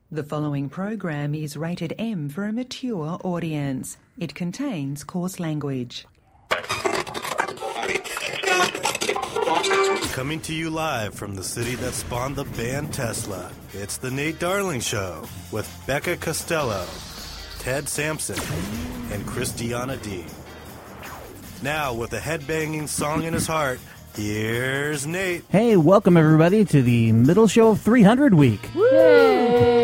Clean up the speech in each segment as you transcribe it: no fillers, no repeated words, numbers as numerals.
The following program is rated M for a mature audience. It contains coarse language. Coming to you live from the city that spawned the band Tesla, it's the Nate Darling Show with Becca Costello, Ted Sampson, and Christiana D. Now, with a headbanging song in his heart, here's Nate. Hey, welcome everybody to the middle show of 300 week. Yay!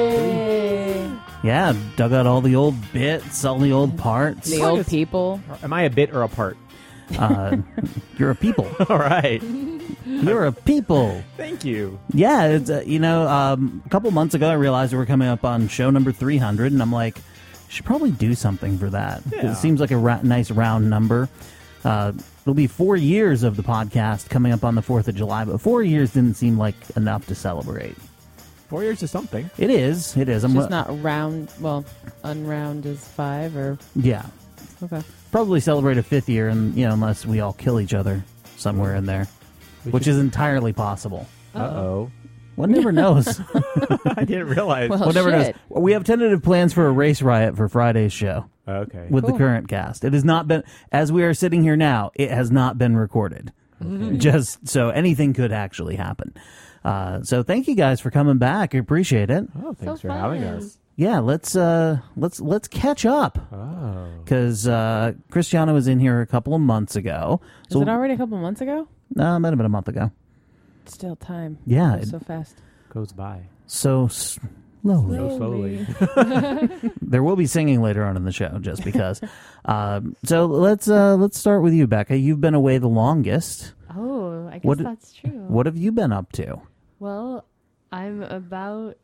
Yeah, dug out all the old bits, all the old parts. The old people. Am I a bit or a part? You're a people. All right. You're a people. Thank you. Yeah, it's, a couple months ago I realized we were coming up on show number 300, and I'm like, should probably do something for that. Yeah. It seems like a nice round number. It'll be 4 years of the podcast coming up on the 4th of July, but 4 years didn't seem like enough to celebrate. 4 years is something. It is. It's just not round. Well, unround is 5 or... Yeah. Okay. Probably celebrate a 5th year, and unless we all kill each other somewhere in there, which is entirely possible. Uh-oh. One never knows. I didn't realize. Well, One never knows. shit. We have tentative plans for a race riot for Friday's show Okay. with the Cool. current cast. It has not been, as we are sitting here now, it has not been recorded. Okay. Just so anything could actually happen. So thank you guys for coming back. I appreciate it. Oh, thanks So for having fun. us. Yeah, let's catch up Oh. because Christiana was in here a couple of months ago. Was it already a couple months ago? No, it might have been a month ago. Still time. Yeah, Goes so fast. Goes by. so slowly. So slowly. There will be singing later on in the show, just because. So let's start with you, Becca. You've been away the longest. Oh, I guess What- that's true. What have you been up to? Well, I'm about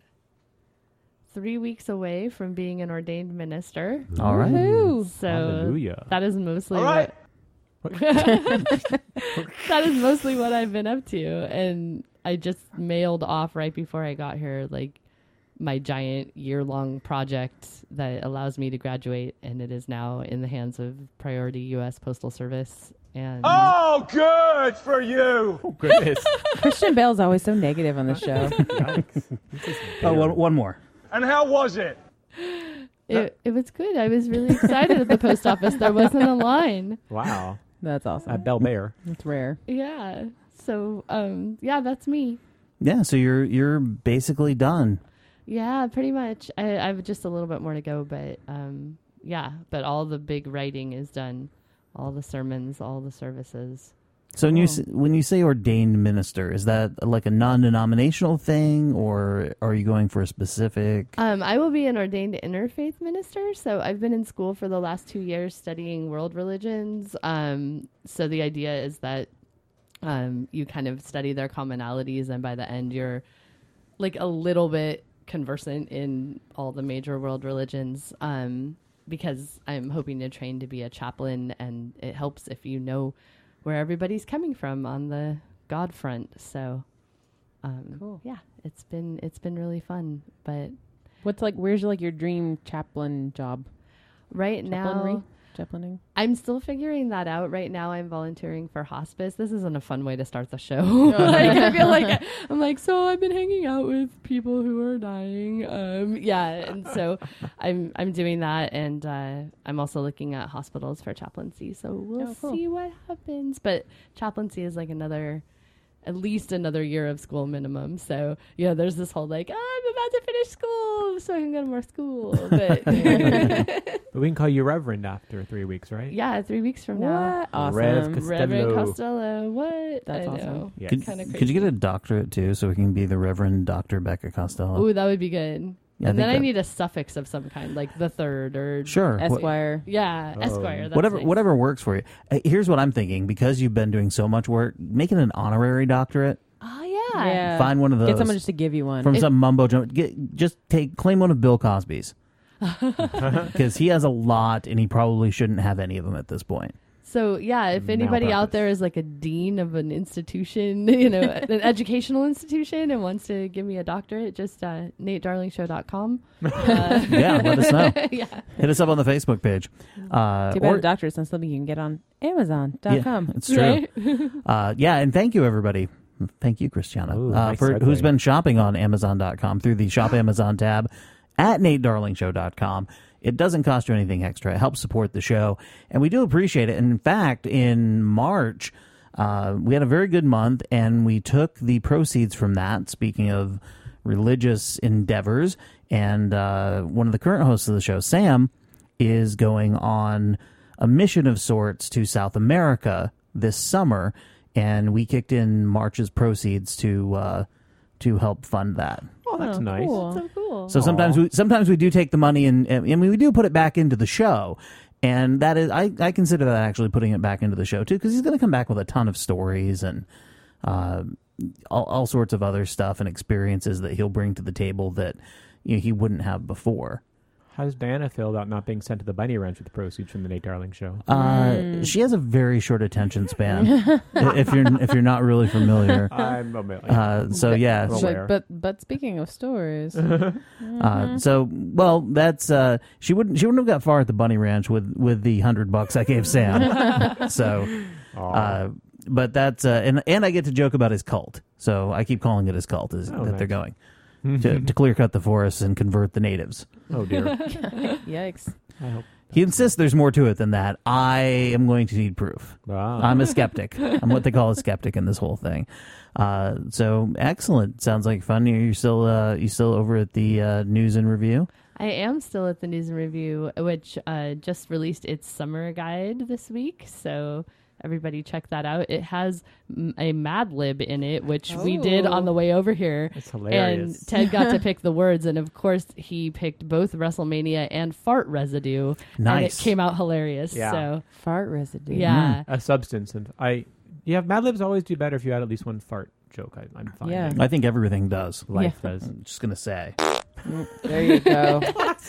3 weeks away from being an ordained minister. All right. Woohoo! So Hallelujah. that is mostly All right. that is mostly what I've been up to. And I just mailed off right before I got here, like my giant year-long project that allows me to graduate, and it is now in the hands of Priority U.S. Postal Service. And Oh, good for you! Oh, goodness. Christian Bale's always so negative on the show. Yikes. Oh, one more. And how was it? it was good. I was really excited at the post office. There wasn't a line. Wow. That's awesome. At Bel Air. It's rare. Yeah. So, yeah, that's me. Yeah, so you're basically done. Yeah, pretty much. I have just a little bit more to go, but yeah, but all the big writing is done. All the sermons, all the services. So when you say ordained minister, is that like a non-denominational thing, or are you going for a specific? I will be an ordained interfaith minister. So I've been in school for the last 2 years studying world religions. So the idea is that you kind of study their commonalities, and by the end you're like a little bit conversant in all the major world religions. Because I'm hoping to train to be a chaplain, and it helps if you know where everybody's coming from on the God front. So, Cool. Yeah, it's been really fun. But Where's your dream chaplain job? right now, Chaplaining? I'm still figuring that out. Right now, I'm volunteering for hospice. This isn't a fun way to start the show. I feel like I'm like, so I've been hanging out with people who are dying. Yeah, and so I'm doing that, and I'm also looking at hospitals for chaplaincy. So we'll cool. see what happens. But chaplaincy is like at least another year of school minimum. So yeah, there's this whole like, I'm about to finish school so I can go to more school. But But we can call you Reverend after 3 weeks, right? yeah, 3 weeks from now. What? Awesome. Rev Costello. Reverend Costello. What? That's I awesome. know. Yes. Could, Kinda could you get a doctorate too, so we can be the Reverend Dr. Becca Costello? Ooh, that would be good. Yeah, and then think I that- need a suffix of some kind, like the third or Sure. Esquire. Yeah, Oh. Esquire. That's Whatever nice. whatever works for you. Here's what I'm thinking: because you've been doing so much work, make it an honorary doctorate. Oh yeah. Yeah. Find one of those. Get someone just to give you one. from some mumbo jumbo. Claim one of Bill Cosby's, because he has a lot, and he probably shouldn't have any of them at this point. So yeah, if anybody out Malpractice. there is like a dean of an institution, an educational institution, and wants to give me a doctorate, just NateDarlingShow.com. Yeah, let us know. Yeah. Hit us up on the Facebook page. Too bad a doctorate is something you can get on Amazon.com. Yeah, it's true. Right? Yeah, and thank you everybody Thank you, Christiana. Ooh, nice For segue. who's been shopping on Amazon.com through the Shop Amazon tab at NateDarlingShow.com. It doesn't cost you anything extra. It helps support the show, and we do appreciate it. And in fact, in March, we had a very good month, and we took the proceeds from that, speaking of religious endeavors, and one of the current hosts of the show, Sam, is going on a mission of sorts to South America this summer, and we kicked in March's proceeds to help fund that. Oh, that's nice. Cool. So cool. So sometimes we do take the money and we do put it back into the show, and that is I consider that actually putting it back into the show too, because he's going to come back with a ton of stories and all sorts of other stuff and experiences that he'll bring to the table that he wouldn't have before. How does Diana feel about not being sent to the Bunny Ranch with the proceeds from the Nate Darling Show? She has a very short attention span. if you're not really familiar. I'm a So yeah, Well, aware. But speaking of stories, that's she wouldn't have got far at the Bunny Ranch with the $100 I gave Sam. So, but that's and I get to joke about his cult. So I keep calling it his cult that nice. they're going to clear cut the forests and convert the natives. Oh dear. yikes. I hope. He insists there's more to it than that. I am going to need proof. Ah. I'm a skeptic. I'm what they call a skeptic in this whole thing. So excellent. Sounds like fun. You still over at the News and Review? I am still at the News and Review, which just released its summer guide this week. So everybody check that out. It has a Mad Lib in it, which we did on the way over here. It's hilarious. And Ted got to pick the words, and of course he picked both WrestleMania and fart residue. Nice. And it came out hilarious. Yeah. So Fart residue. yeah. A substance, and Mad Libs always do better if you add at least one fart joke. I'm fine. Yeah. I think everything does. Life does. I'm just gonna say. There you go.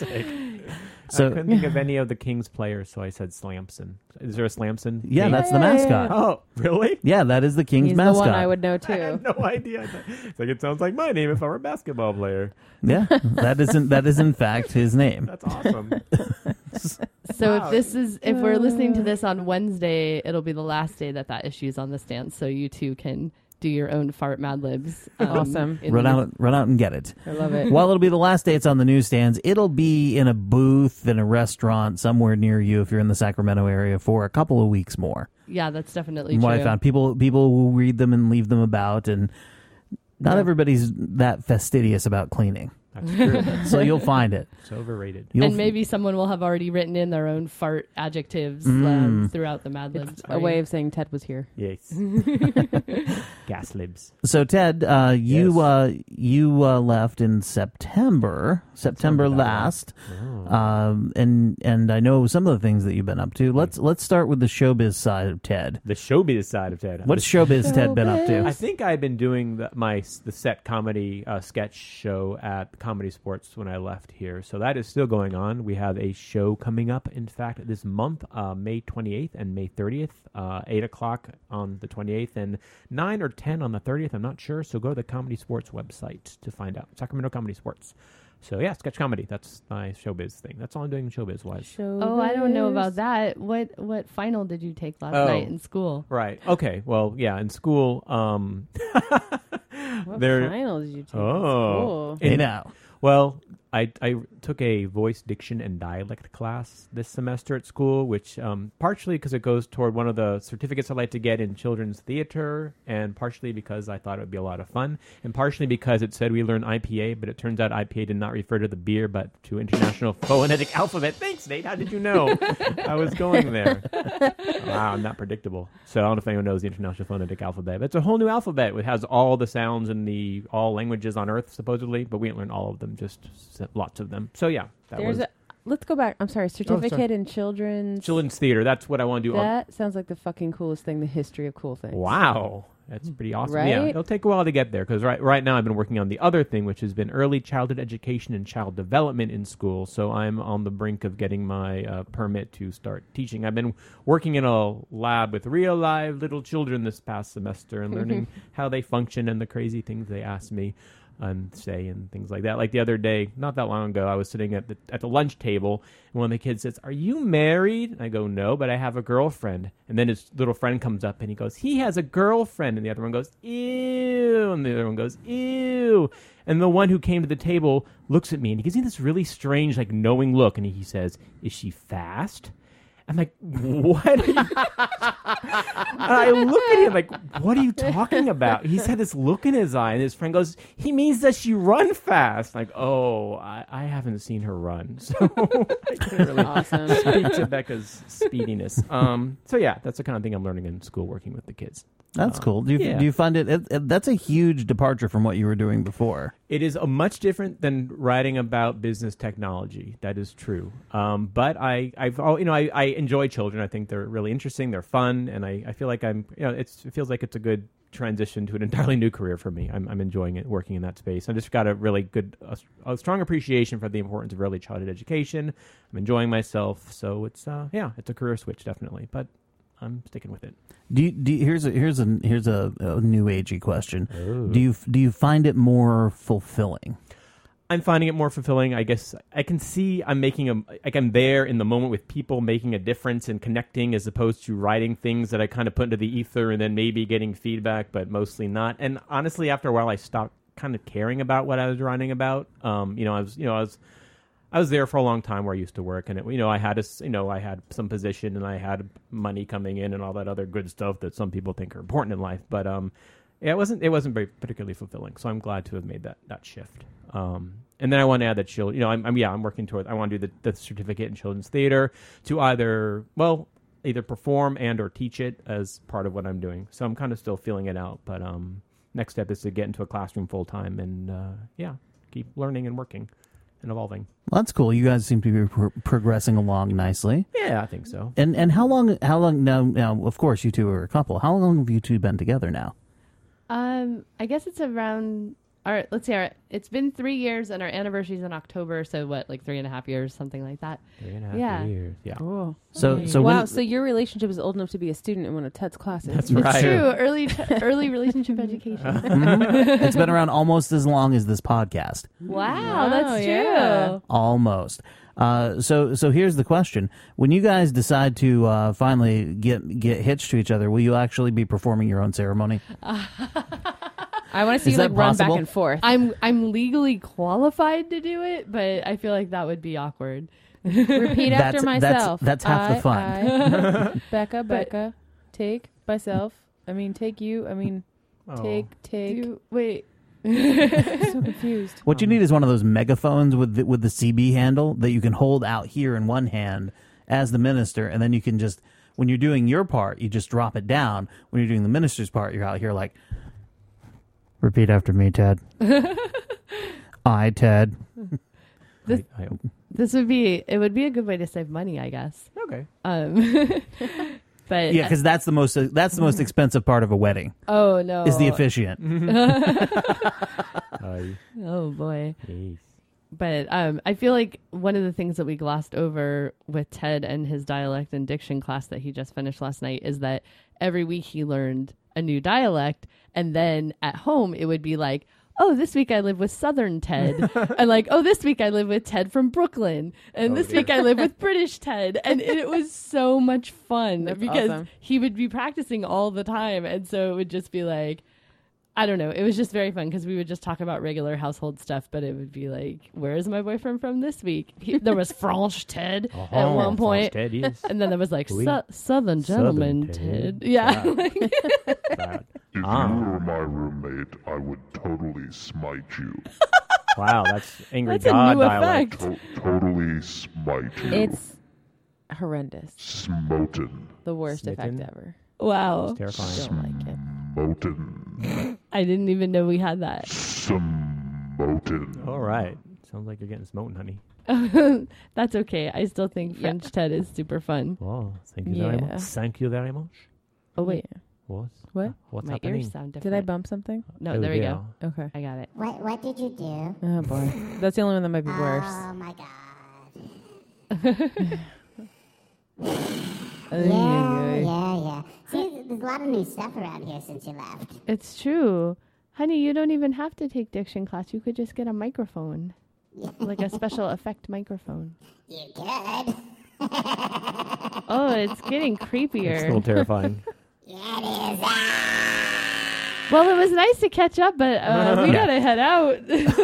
So I couldn't think of any of the Kings players, so I said Slamson. Is there a Slamson? yeah, King? that's the mascot. Oh, really? Yeah, that is the King's He's mascot. the one I would know I too. had no idea. It's like it sounds like my name if I were a basketball player. Yeah, that is in fact his name. That's awesome. So Wow. if we're listening to this on Wednesday, it'll be the last day that issue's on the stand. So you too can do your own fart Mad Libs. Awesome. Run out and get it. I love it. While it'll be the last day it's on the newsstands, it'll be in a booth in a restaurant somewhere near you if you're in the Sacramento area for a couple of weeks more. Yeah, that's definitely From what true. I found, people will read them and leave them about, and not everybody's that fastidious about cleaning. That's true. So you'll find it. It's overrated. And maybe someone will have already written in their own fart adjectives throughout the Mad Libs. It's a way of saying Ted was here. Yes. Gas libs. So Ted, you left in September last, and I know some of the things that you've been up to. Let's start with the showbiz side of Ted. The showbiz side of Ted. What's showbiz Ted been up to? I think I've been doing the set comedy sketch show at Comedy Sports when I left here. So that is still going on. We have a show coming up, in fact, this month, May 28th and May 30th, 8 o'clock on the 28th and 9 or 10 on the 30th. I'm not sure. So go to the Comedy Sports website to find out. Sacramento Comedy Sports. So yeah, sketch comedy. That's my showbiz thing. That's all I'm doing showbiz-wise. Oh, I don't know about that. What final did you take last night in school? Right. Okay. Well, yeah, in school, What there. final did you take? Oh. Hey now. Well, I took a voice, diction, and dialect class this semester at school, which partially because it goes toward one of the certificates I like to get in children's theater, and partially because I thought it would be a lot of fun, and partially because it said we learn IPA, but it turns out IPA did not refer to the beer, but to International Phonetic Alphabet. Thanks, Nate. How did you know? I was going there. Wow, I'm not predictable. So I don't know if anyone knows the International Phonetic Alphabet, but it's a whole new alphabet. It has all the sounds in all languages on Earth, supposedly, but we didn't learn all of them, just lots of them. So yeah, Let's go back. I'm sorry. Certificate in children's theater. That's what I want to do. That sounds like the fucking coolest thing. The history of cool things. Wow. That's pretty awesome. Right? Yeah, it'll take a while to get there because right now I've been working on the other thing, which has been early childhood education and child development in school. So I'm on the brink of getting my permit to start teaching. I've been working in a lab with real live little children this past semester and learning how they function and the crazy things they ask me. say and things like that. Like the other day, not that long ago, I was sitting at the lunch table, and one of the kids says, "Are you married?" And I go, "No, but I have a girlfriend." And then his little friend comes up and he goes, "He has a girlfriend." And the other one goes, "Ew." And the other one goes, "Ew." And the one who came to the table looks at me and he gives me this really strange, like, knowing look, and he says, "Is she fast?" I'm like, "What?" And I look at him like, "What are you talking about?" He's had this look in his eye, and his friend goes, "He means that she run fast." Like, oh, I haven't seen her run, so I can't really Awesome. speak to Becca's speediness. So yeah, that's the kind of thing I'm learning in school, working with the kids. That's cool. Do you find it that's a huge departure from what you were doing before? It is a much different than writing about business technology. That is true. But I enjoy children. I think they're really interesting. They're fun, and I feel like it feels like it's a good transition to an entirely new career for me. I'm enjoying it, working in that space. I just got a really good, a strong appreciation for the importance of early childhood education. I'm enjoying myself, so it's it's a career switch definitely, but I'm sticking with it. Here's a new agey question. Oh. Do you find it more fulfilling? I'm finding it more fulfilling. I guess I can see I'm there in the moment with people, making a difference and connecting, as opposed to writing things that I kind of put into the ether and then maybe getting feedback, but mostly not. And honestly, after a while, I stopped kind of caring about what I was writing about. I was there for a long time where I used to work, and I had some position and I had money coming in and all that other good stuff that some people think are important in life. But it wasn't very particularly fulfilling. So I'm glad to have made that shift. And then I want to add that I'm working towards. I want to do the certificate in children's theater to either perform and or teach it as part of what I'm doing. So I'm kind of still feeling it out. But next step is to get into a classroom full time and keep learning and working and evolving. Well, that's cool. You guys seem to be progressing along nicely. Yeah, I think so. And how long now? Of course, you two are a couple. How long have you two been together now? I guess it's around. It's been 3 years, and our anniversary's in October. So what, like 3.5 years, something like that. 3.5 years. Yeah. Cool. So wow. So your relationship is old enough to be a student in one of Ted's classes. That's right. It's true. Early relationship education. Mm-hmm. It's been around almost as long as this podcast. Wow, that's true. Yeah. Almost. So here's the question: when you guys decide to finally get hitched to each other, will you actually be performing your own ceremony? I want to see Is you that run possible? back and forth. I'm legally qualified to do it, but I feel like that would be awkward. Repeat after myself. That's half the fun. Becca, take myself. I mean, take you. I mean, take. Wait. I'm so confused. What you need is one of those megaphones with the CB handle that you can hold out here in one hand as the minister, and then you can just, when you're doing your part, you just drop it down. When you're doing the minister's part, you're out here like, repeat after me, Ted. I, Ted. This would be a good way to save money, I guess. Okay. But yeah, because that's the most expensive part of a wedding. Oh no, is the officiant. Oh boy. Yes. But I feel like one of the things that we glossed over with Ted and his dialect and diction class that he just finished last night is that every week he learned a new dialect, and then at home it would be like, oh, this week I live with Southern Ted. And like, oh, this week I live with Ted from Brooklyn. And this week I live with British Ted. And it was so much fun. That's because awesome. he would be practicing all the time. And so it would just be like, I don't know. It was just very fun because we would just talk about regular household stuff, but it would be like, where is my boyfriend from this week? There was French Ted at one point. Ted, yes. And then there was like Oui. Southern Gentleman Ted. Yeah. Proud. If you were my roommate, I would totally smite you. Wow, that's Angry That's a God new dialect. effect. Totally smite you. It's horrendous. Smoten. The worst Smitten. effect ever. Wow. It's terrifying. Don't like it. Smoten. I didn't even know we had that. Smoten. All right. Sounds like you're getting smoten, honey. That's okay. I still think French Ted is super fun. Oh, thank you very Yeah. much. Thank you very much. Oh, wait. What? What? What's My happening? ears sound Did different. I bump something? No, Oh, there we yeah. go. Okay. I got it. What did you do? Oh boy, that's the only one that might be worse. Oh my god. Yeah. See, there's a lot of new stuff around here since you left. It's true. Honey, you don't even have to take diction class. You could just get a microphone. Like a special effect microphone. You could. Oh, it's getting creepier. It's a little terrifying. Yeah, it is. Well, it was nice to catch up, but we gotta head out.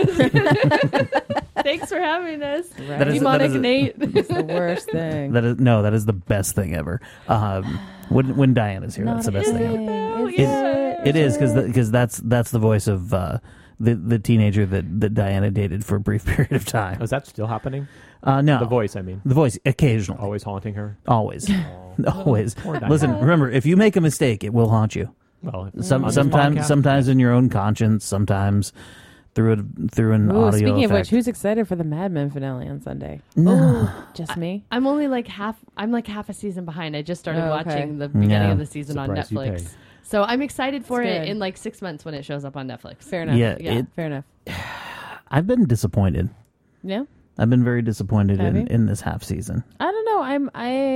Thanks for having us. That is- Demonic that is- Nate. It's the worst thing. That is the best thing ever. When Diana's here, that's the best thing ever. It is because that's the voice of the teenager that Diana dated for a brief period of time. Is that still happening? No, The voice, I mean. the voice occasionally, Always haunting her. always, always. Poor Diana. Listen, remember, if you make a mistake, it will haunt you. Well, on this podcast, Sometimes in your own conscience, sometimes through an Ooh, audio speaking of effect. which, who's excited for the Mad Men finale on Sunday? No. Just me. I'm only like half a season behind. I just started Oh, okay. watching the beginning Yeah. of the season on Surprise you Netflix. pay. So I'm excited for It's it good. in like 6 months when it shows up on Netflix. Fair enough. Yeah, Fair enough. I've been disappointed. Yeah. I've been very disappointed Have you? in this half season. I don't know.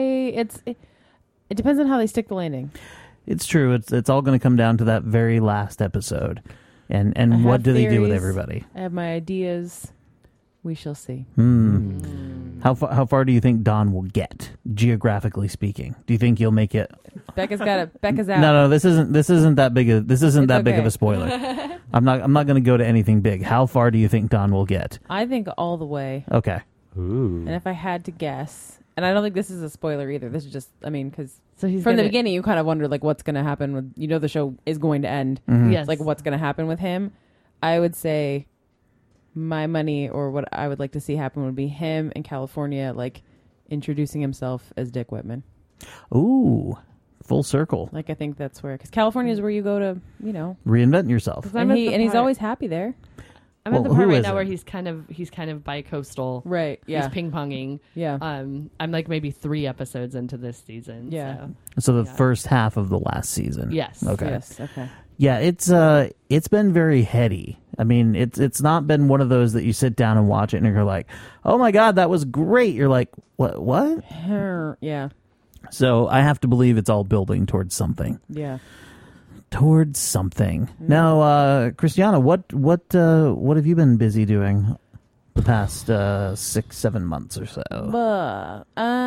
It depends on how they stick the landing. It's true. It's all going to come down to that very last episode, I and what have do they do with theories. everybody? I have my ideas. We shall see. How far do you think Don will get, geographically speaking? Do you think he'll make it? Becca's got it. Becca's out. No, this isn't that big. Big It's of okay. a spoiler. I'm not going to go to anything big. How far do you think Don will get? I think all the way. Okay. Ooh. And if I had to guess, and I don't think this is a spoiler either. This is just, because So he's from the gonna- beginning you kind of wonder like what's going to happen with, the show is going to end. Yes. Like what's going to happen with him. I would say my money or what I would like to see happen would be him in California, like introducing himself as Dick Whitman. Ooh, full circle. Like I think that's where, because California is where you go to, Reinvent yourself. I'm and, at the he's part- always happy there. I'm at the Well, part who right now isn't? where he's kind of bi-coastal. Right. Yeah. He's ping-ponging. Yeah. I'm like maybe 3 episodes into this season. Yeah. So the Yeah. first half of the last season. Yes. Okay. Yes. Okay. Yeah, it's been very heady. I mean, it's not been one of those that you sit down and watch it and you're like, "Oh my god, that was great." You're like, "What?" Yeah. So I have to believe it's all building towards something. Yeah. Towards something. Now, Christiana, what have you been busy doing the past 6-7 months or so?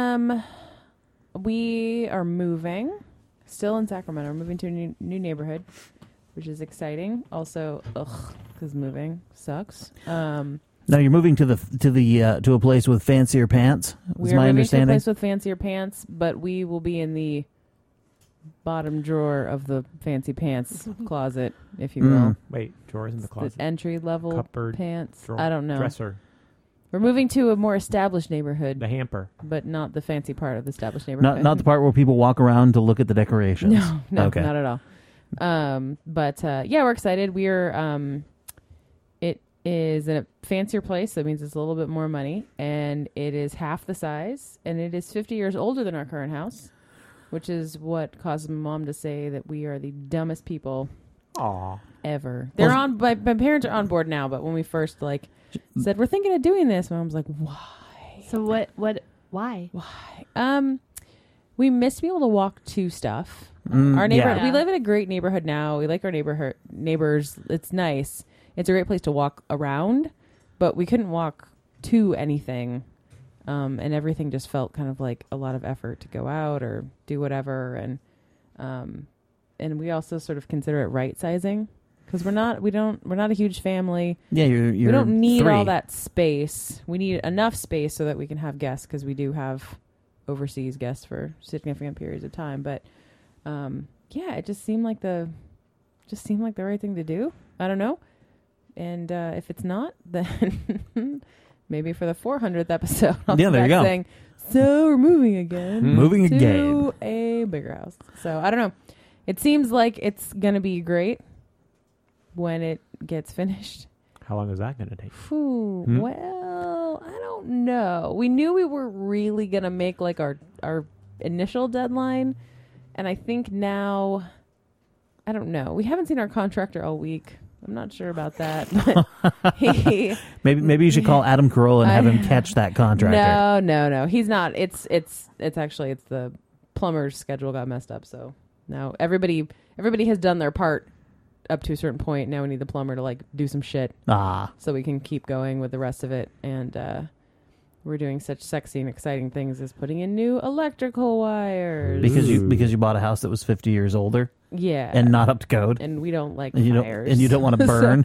We are moving. Still in Sacramento. We're moving to a new neighborhood, which is exciting. Also, because moving sucks. No, you're moving to a place with fancier pants. We Is are my moving to a understanding. place with fancier pants, but we will be in the bottom drawer of the fancy pants closet, if you will. Wait, drawers in the closet. The entry level Cupboard, pants. drawer, I don't know. Dresser. We're moving to a more established neighborhood, The hamper. but not the fancy part of the established neighborhood. Not the part where people walk around to look at the decorations. No, Okay. not at all. But we're excited. We're it is in a fancier place. That means it's a little bit more money, and it is half the size, and it is 50 years older than our current house, which is what caused my mom to say that we are the dumbest people Aw. ever. They're Well, on. My parents are on board now, but when we first said we're thinking of doing this, my mom's like, why? So why? We miss being able to walk to stuff. Mm, Our neighborhood. yeah. We live in a great neighborhood now. We like our neighbors. It's nice. It's a great place to walk around, but we couldn't walk to anything, and everything just felt kind of like a lot of effort to go out or do whatever. And we also sort of consider it right sizing because we're not a huge family. Yeah, you're We don't need 3. all that space. We need enough space so that we can have guests because we do have overseas guests for significant periods of time. But it just seemed like the right thing to do. I don't know. And if it's not, then maybe for the 400th episode, I'll Yeah, be there you back go. saying, so we're moving again. Moving to again. a bigger house. So I don't know. It seems like it's going to be great when it gets finished. How long is that going to take? Phew, well, I don't know. We knew we were really going to make like our initial deadline. And I think now, I don't know. We haven't seen our contractor all week. I'm not sure about that. But Maybe you should call Adam Carolla and have him catch that contractor. No. He's not. It's the plumber's schedule got messed up. So now everybody has done their part up to a certain point. Now we need the plumber to like do some shit so we can keep going with the rest of it. And we're doing such sexy and exciting things as putting in new electrical wires. Because you bought a house that was 50 years older. Yeah. And not up to code. And we don't like and fires. You don't want to burn.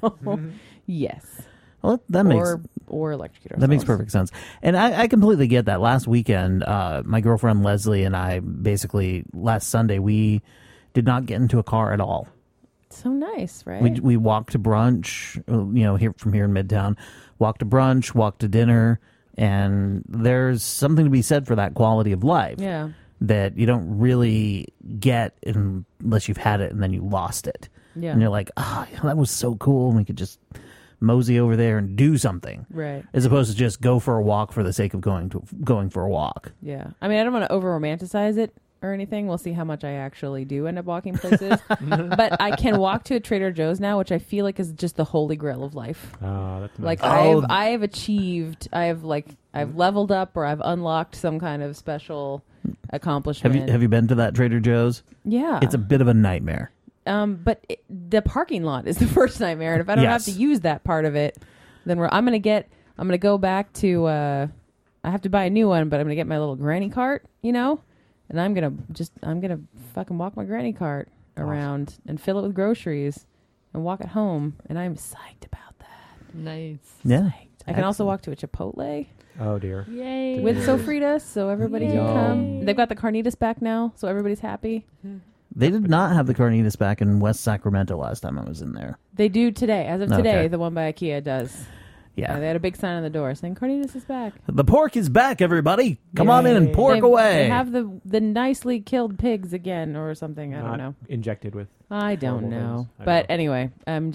Yes. Well, that makes or electrocute ourselves. That makes perfect sense. And I completely get that. Last weekend, my girlfriend Leslie and I basically last Sunday we did not get into a car at all. So nice, right? We walked to brunch, here in Midtown. Walked to brunch, walked to dinner, and there's something to be said for that quality of life. Yeah. That you don't really get unless you've had it and then you lost it. Yeah. And you're like, that was so cool, and we could just mosey over there and do something. Right. As opposed to just go for a walk for the sake of going for a walk. Yeah. I mean, I don't want to over romanticize it or anything. We'll see how much I actually do end up walking places. But I can walk to a Trader Joe's now, which I feel like is just the holy grail of life. Oh, that's nice. Like I've achieved, I've leveled up, or I've unlocked some kind of special accomplishment. Have you been to that Trader Joe's? Yeah. It's a bit of a nightmare. But the parking lot is the first nightmare, and if I don't have to use that part of it, then I'm gonna go back to. I have to buy a new one, but I'm gonna get my little granny cart, and I'm gonna fucking walk my granny cart around and fill it with groceries and walk it home, and I'm psyched about that. Nice. Yeah. I can also walk to a Chipotle. Oh dear. Yay. With Sofritas, so everybody can come. They've got the carnitas back now, so everybody's happy. They did not have the carnitas back in West Sacramento last time I was in there. They do today. As of today, Okay. the one by IKEA does. Yeah. They had a big sign on the door saying carnitas is back. The pork is back, everybody. Come on in and pork away. They have the nicely killed pigs again or something. I don't know. Injected with. I don't horrible know. things. But anyway, maybe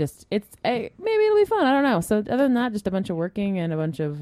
it'll be fun. I don't know. So other than that, just a bunch of working and a bunch of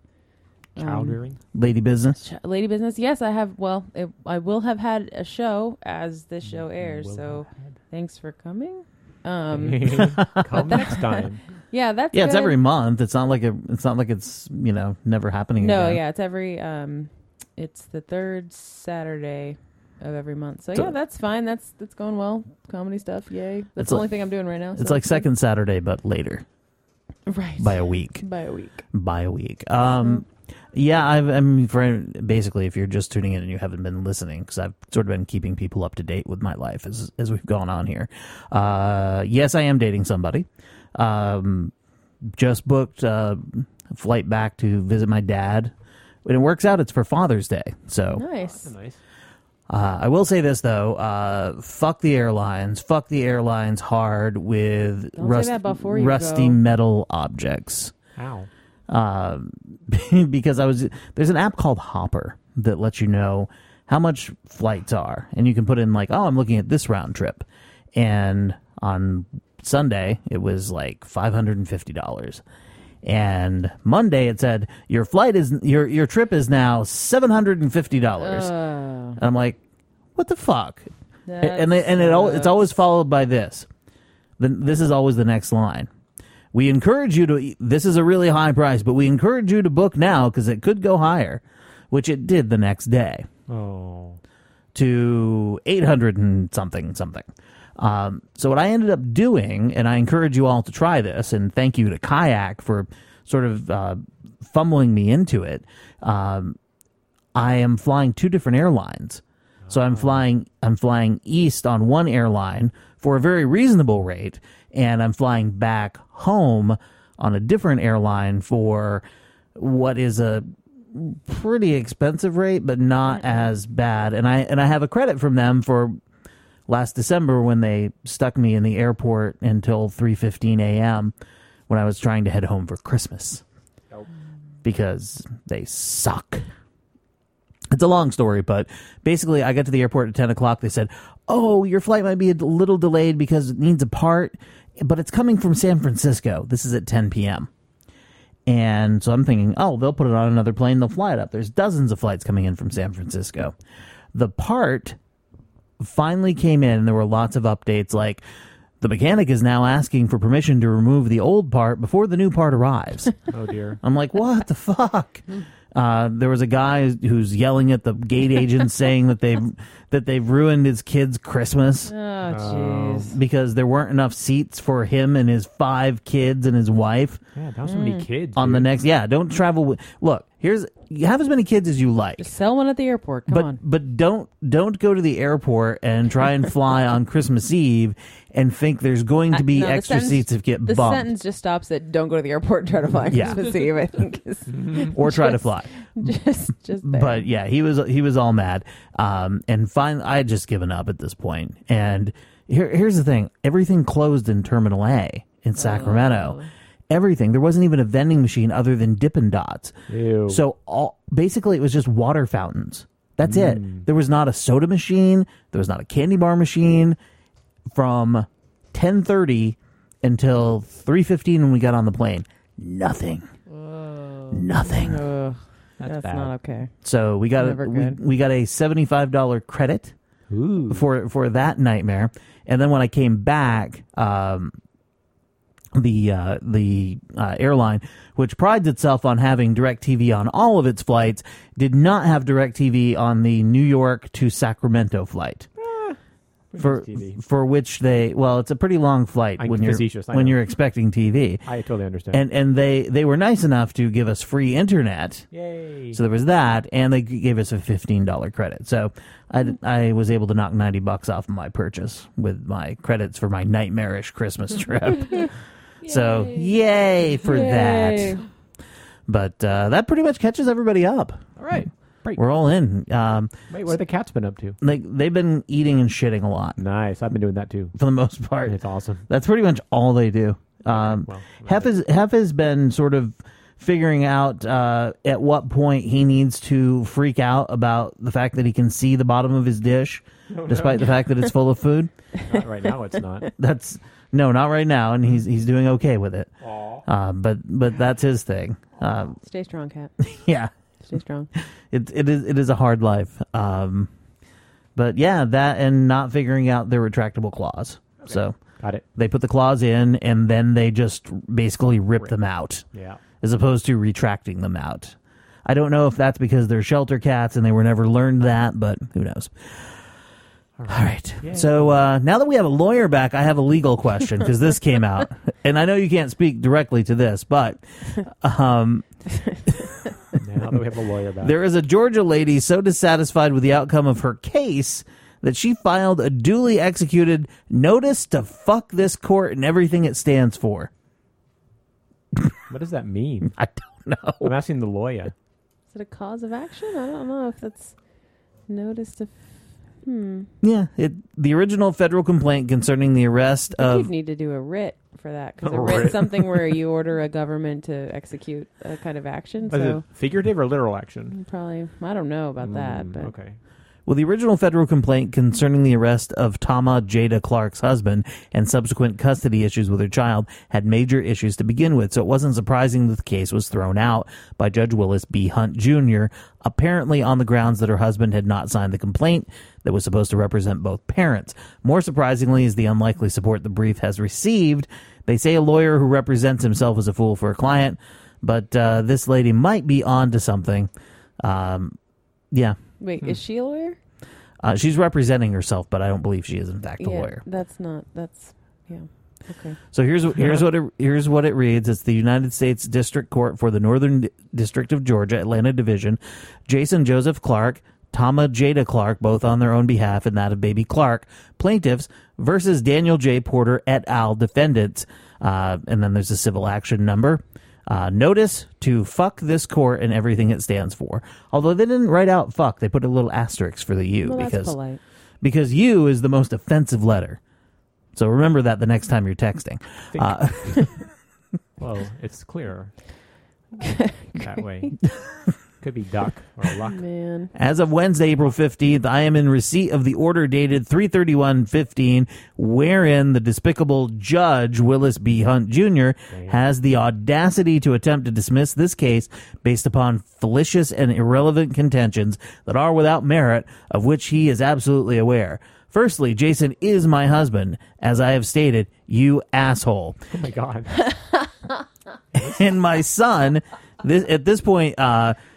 Child rearing? Lady business? Lady business. Yes, I have. Well, I will have had a show as this show airs. So thanks for coming. Come next time. Yeah, that's it's good. every month. It's not like it's never happening. No, again. yeah, it's every it's the third Saturday of every month. So yeah, that's fine. That's going well. Comedy stuff, yay. That's the only thing I'm doing right now. It's like second Saturday, but later. Right. By a week. Yeah, basically, if you're just tuning in and you haven't been listening, because I've sort of been keeping people up to date with my life as we've gone on here. Yes, I am dating somebody. Just booked a flight back to visit my dad. When it works out, it's for Father's Day. So nice. That's nice. I will say this though, fuck the airlines. Fuck the airlines hard with rusty metal objects. How? Because there's an app called Hopper that lets you know how much flights are, and you can put in like, I'm looking at this round trip, and on Sunday it was like $550. And Monday it said your trip is now $750. And I'm like, what the fuck? It's always followed by this. This is always the next line. We encourage you to. This is a really high price, but we encourage you to book now because it could go higher, which it did the next day. Oh. To 800 and something. So what I ended up doing, and I encourage you all to try this, and thank you to Kayak for sort of fumbling me into it. I am flying two different airlines. So I'm flying east on one airline for a very reasonable rate, and I'm flying back home on a different airline for what is a pretty expensive rate, but not as bad. And I have a credit from them for last December when they stuck me in the airport until 3:15 a.m. when I was trying to head home for Christmas. Nope. Because they suck. It's a long story, but basically I got to the airport at 10 o'clock. They said, your flight might be a little delayed because it needs a part, but it's coming from San Francisco. This is at 10 p.m. And so I'm thinking, they'll put it on another plane. They'll fly it up. There's dozens of flights coming in from San Francisco. The part finally came in, and there were lots of updates like, the mechanic is now asking for permission to remove the old part before the new part arrives. Oh, dear. I'm like, what the fuck? There was a guy who's yelling at the gate agent saying that they've ruined his kid's Christmas. Oh, jeez. Because there weren't enough seats for him and his 5 kids and his wife. Yeah, that was so many kids. On dude. the next, don't travel with. Look, you have as many kids as you like. Just sell one at the airport. Come on. But don't go to the airport and try and fly on Christmas Eve and think there's going to be No, the extra sentence- seats if you get The bumped. sentence just stops at don't go to the airport and try to fly on Yeah. Christmas Eve, I think. Or try to fly. Just there. But yeah, he was all mad. And finally, I had just given up at this point. And here's the thing: everything closed in Terminal A in Sacramento. Everything. There wasn't even a vending machine other than Dippin' Dots. Ew. So basically, it was just water fountains. That's it. There was not a soda machine. There was not a candy bar machine. From 10:30 until 3:15 when we got on the plane, nothing. Nothing. Ugh, That's that's bad. not okay. So we got Never good. we got a $75 credit Ooh. for that nightmare. And then when I came back, the airline, which prides itself on having DirecTV on all of its flights, did not have DirecTV on the New York to Sacramento flight. For which it's a pretty long flight I'm when you're facetious, I when know. you're expecting TV. I totally understand. And they were nice enough to give us free internet. Yay. So there was that, and they gave us a $15 credit. So I was able to knock $90 off my purchase with my credits for my nightmarish Christmas trip. So yay for that. But that pretty much catches everybody up. All right. Great. We're all in. Wait, what have the cats been up to? They've been eating and shitting a lot Nice. I've been doing that too. for the most part. It's awesome. That's pretty much all they do. Hef has been sort of figuring out at what point he needs to freak out about the fact that he can see the bottom of his dish, despite the fact that it's full of food. Not right now, it's not. Not right now, and he's doing okay with it. But that's his thing. Stay strong, Cat. Yeah, Stay strong. it is a hard life. But yeah, that and not figuring out their retractable claws. Okay. So Got it. they put the claws in, and then they just basically rip them out. Yeah. As opposed to retracting them out. I don't know if that's because they're shelter cats and they were never learned that, but who knows. All right. So now that we have a lawyer back, I have a legal question because this came out. And I know you can't speak directly to this, but Now that we have a lawyer back. there is a Georgia lady so dissatisfied with the outcome of her case that she filed a duly executed notice to fuck this court and everything it stands for. What does that mean? I don't know. I'm asking the lawyer. Is it a cause of action? I don't know if that's noticed. Yeah, the original federal complaint concerning the arrest I think of you'd need to do a writ for that because A a writ writ. is something where you order a government to execute a kind of action. Is So it figurative or literal action? probably, I don't know about that, but Okay. Well, the original federal complaint concerning the arrest of Tama Jada Clark's husband and subsequent custody issues with her child had major issues to begin with, so it wasn't surprising that the case was thrown out by Judge Willis B. Hunt Jr., apparently on the grounds that her husband had not signed the complaint that was supposed to represent both parents. More surprisingly is the unlikely support the brief has received. They say a lawyer who represents himself is a fool for a client, but this lady might be on to something. Yeah. wait, is she a lawyer? She's representing herself, but I don't believe she is in fact a Yeah, lawyer. that's yeah. Okay. So here's what it reads. It's the United States District Court for the Northern District of Georgia, Atlanta Division. Jason Joseph Clark, Tama Jada Clark, both on their own behalf and that of baby Clark, plaintiffs versus Daniel J. Porter et al. Defendants. And then there's a civil action number. Notice to fuck this court and everything it stands for. Although they didn't write out fuck, they put a little asterisk for the U Well, that's polite. because U is the most offensive letter. So remember that the next time you're texting. Well, it's clearer that way. Could be duck or luck. Man. As of Wednesday, April 15th, I am in receipt of the order dated 3/31/15, wherein the despicable Judge Willis B. Hunt Jr. has the audacity to attempt to dismiss this case based upon fallacious and irrelevant contentions that are without merit, of which he is absolutely aware. Firstly, Jason is my husband, as I have stated, you asshole. Oh my God. And my son, at this point,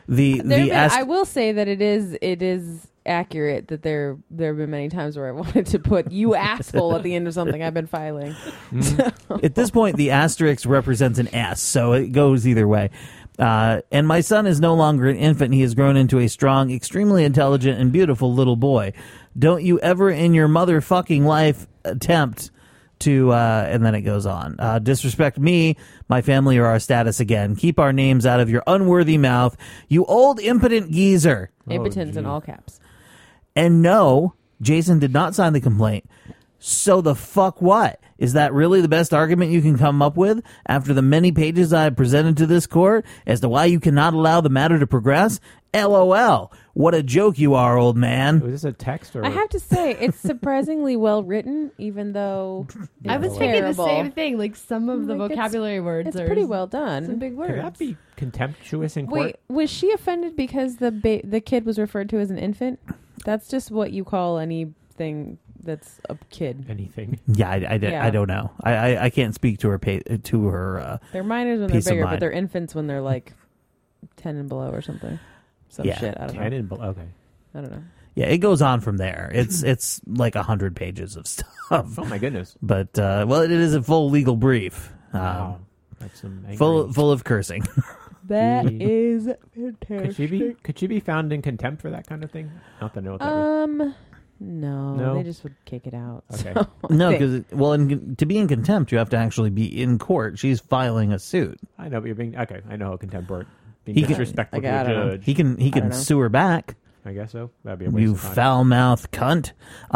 I will say that it is accurate that there have been many times where I wanted to put "you asshole" at the end of something I've been filing. At this point, the asterisk represents an S, so it goes either way. And my son is no longer an infant. He has grown into a strong, extremely intelligent, and beautiful little boy. Don't you ever in your motherfucking life attempt to, and then it goes on, disrespect me, my family, or our status again. Keep our names out of your unworthy mouth, you old impotent geezer. Impotence in all caps. And no, Jason did not sign the complaint. So the fuck what? Is that really the best argument you can come up with after the many pages I have presented to this court as to why you cannot allow the matter to progress? LOL. What a joke you are, old man. Was this a text or? I have to say, it's surprisingly well written, even though I was thinking the same thing. Like some of the vocabulary words it's are pretty well done. Some big words. Could that be contemptuous in court? Wait, was she offended because the kid was referred to as an infant? That's just what you call anything that's a kid. Anything. Yeah, I don't know. I can't speak to her they're minors when they're bigger, but they're infants when they're like 10 and below or something. Some shit. I don't know. 10 and below. Okay. I don't know. Yeah, it goes on from there. It's like 100 pages of stuff. Oh my goodness! But well, it is a full legal brief. Wow, that's some angry. full of cursing. That is fantastic. Could she be found in contempt for that kind of thing? Not that I know what that means. No, they just would kick it out. Okay. So, No, because to be in contempt, you have to actually be in court. She's filing a suit. I know, but you're being okay. I know how contempt works. Being disrespectful to a judge. He can sue her back. I guess so. That'd be a waste You of time. foul mouthed cunt.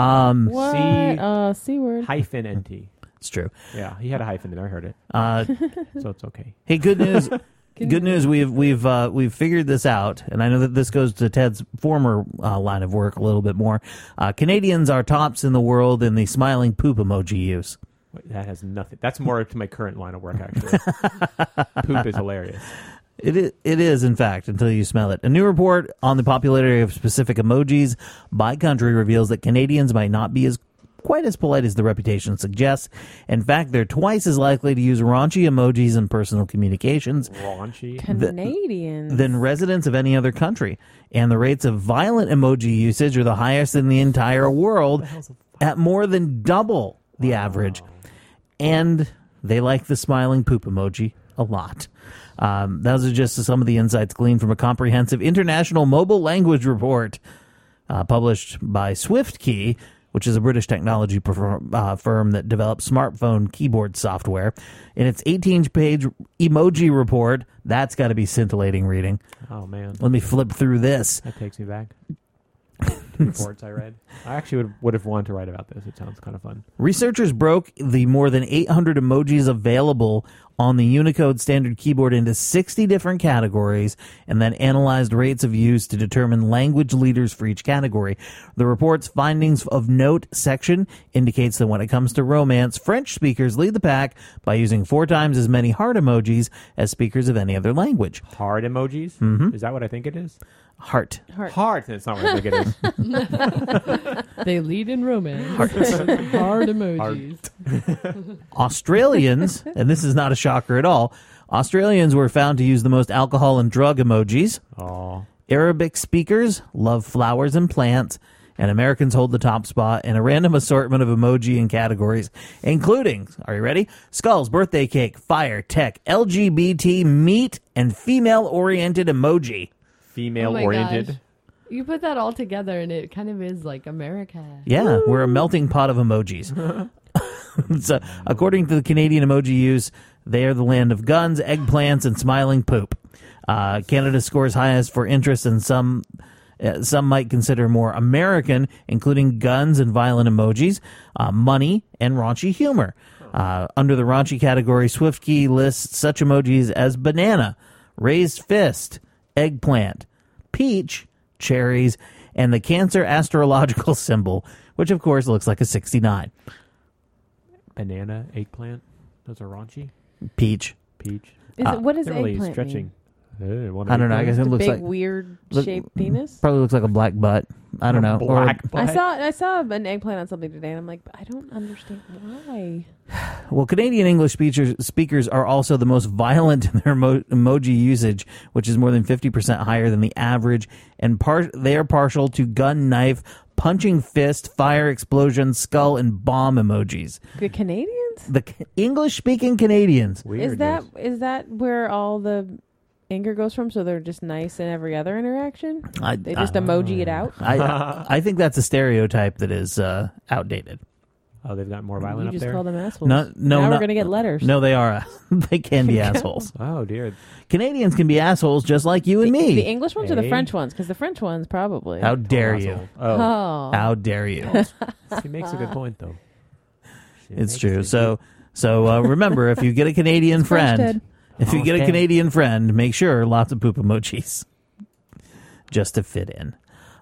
what? C word. Hyphen NT. It's true. Yeah, he had a hyphen there. I heard it. So it's okay. Hey, good news. Good news. We've figured this out, and I know that this goes to Ted's former line of work a little bit more. Canadians are tops in the world in the smiling poop emoji use. Wait, that has nothing. That's more to my current line of work, actually. Poop is hilarious. It is, in fact, until you smell it. A new report on the popularity of specific emojis by country reveals that Canadians might not be quite as polite as the reputation suggests. In fact, they're twice as likely to use raunchy emojis in personal communications Canadians than residents of any other country. And the rates of violent emoji usage are the highest in the entire world at more than double the average. And they like the smiling poop emoji a lot. Those are just some of the insights gleaned from a comprehensive international mobile language report published by SwiftKey, which is a British technology firm that develops smartphone keyboard software. In its 18-page emoji report, that's got to be scintillating reading. Oh, man. Let me flip through this. That takes me back. Reports I read. I actually would have wanted to write about this. It sounds kind of fun. Researchers broke the more than 800 emojis available on the Unicode standard keyboard into 60 different categories and then analyzed rates of use to determine language leaders for each category. The report's findings of note section indicates that when it comes to romance, French speakers lead the pack by using 4 times as many heart emojis as speakers of any other language. Heart emojis? Mm-hmm. Is that what I think it is? Heart. That's not what I think it is. They lead in romance. Hard emojis. Australians, and this is not a shocker at all, Australians were found to use the most alcohol and drug emojis. Oh. Arabic speakers love flowers and plants, and Americans hold the top spot in a random assortment of emoji and categories, including, are you ready? Skulls, birthday cake, fire, tech, LGBT, meat, and female-oriented emoji. Female-oriented. Gosh. You put that all together, and it kind of is like America. Yeah, Woo! We're a melting pot of emojis. So, according to the Canadian emoji use, they are the land of guns, eggplants, and smiling poop. Canada scores highest for interest in some might consider more American, including guns and violent emojis, money, and raunchy humor. Under the raunchy category, SwiftKey lists such emojis as banana, raised fist, eggplant, peach, cherries, and the Cancer astrological symbol, which of course looks like a 69. Banana, eggplant. Those are raunchy. Peach. What does really eggplant stretching. mean? I don't know. I guess it The looks big like weird shaped penis. probably looks like a black butt. I don't know. Black Or, butt. I saw an eggplant on something today, and I'm like, I don't understand why. well, Canadian English speakers are also the most violent in their emoji usage, which is more than 50% higher than the average, and they are partial to gun, knife, punching fist, fire, explosion, skull, and bomb emojis. The Canadians? The English-speaking Canadians. Weird. Is that where all the anger goes from? So they're just nice in every other interaction? They just emoji it out? I think that's a stereotype that is outdated. Oh, they've got more violent You up just there? call them assholes. No, now we're not- going to get letters. No, they are. They can be assholes. Oh, dear. Canadians can be assholes just like you and me. The English ones or the Hey. French ones? Because the French ones probably. How dare you? Asshole. Oh. Oh. How dare you? She makes a good point, though. She It's makes true. it. So remember, if you get a Canadian French, friend, Ted. if you get a Okay. Canadian friend, make sure lots of poop emojis just to fit in.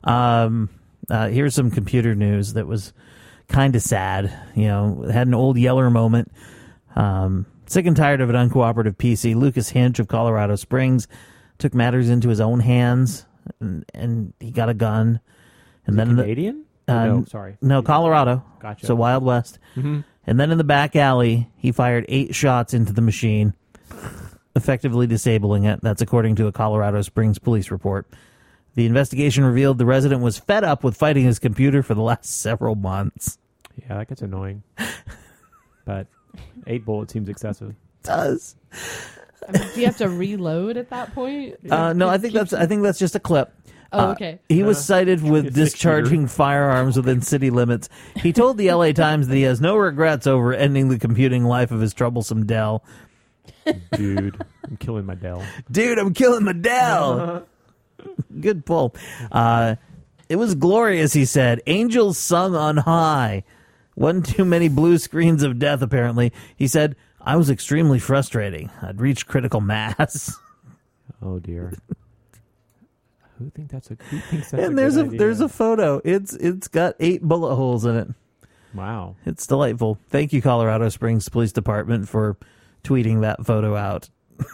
Here's some computer news that was kind of sad. You know, had an old Yeller moment. Sick and tired of an uncooperative PC, Lucas Hinch of Colorado Springs took matters into his own hands, and he got a gun. And then Canadian? No, sorry. No, Colorado. Gotcha. So Wild West. Mhm. And then in the back alley, he fired 8 shots into the machine, effectively disabling it. That's according to a Colorado Springs police report. The investigation revealed the resident was fed up with fighting his computer for the last several months. Yeah, that gets annoying. But 8 bullets seems excessive. It does. I mean, do you have to reload at that point? No, I think that's just a clip. Oh, okay. He was cited with It's discharging firearms within city limits. He told the LA Times that he has no regrets over ending the computing life of his troublesome Dell. Dude, I'm killing my Dell. Dude, I'm killing my Dell. Good pull. It was glorious, he said. Angels sung on high. One too many blue screens of death, apparently. He said, I was extremely frustrating. I'd reached critical mass. Oh, dear. Who thinks that's a good And there's idea? a photo. It's got 8 bullet holes in it. Wow. It's delightful. Thank you, Colorado Springs Police Department, for tweeting that photo out.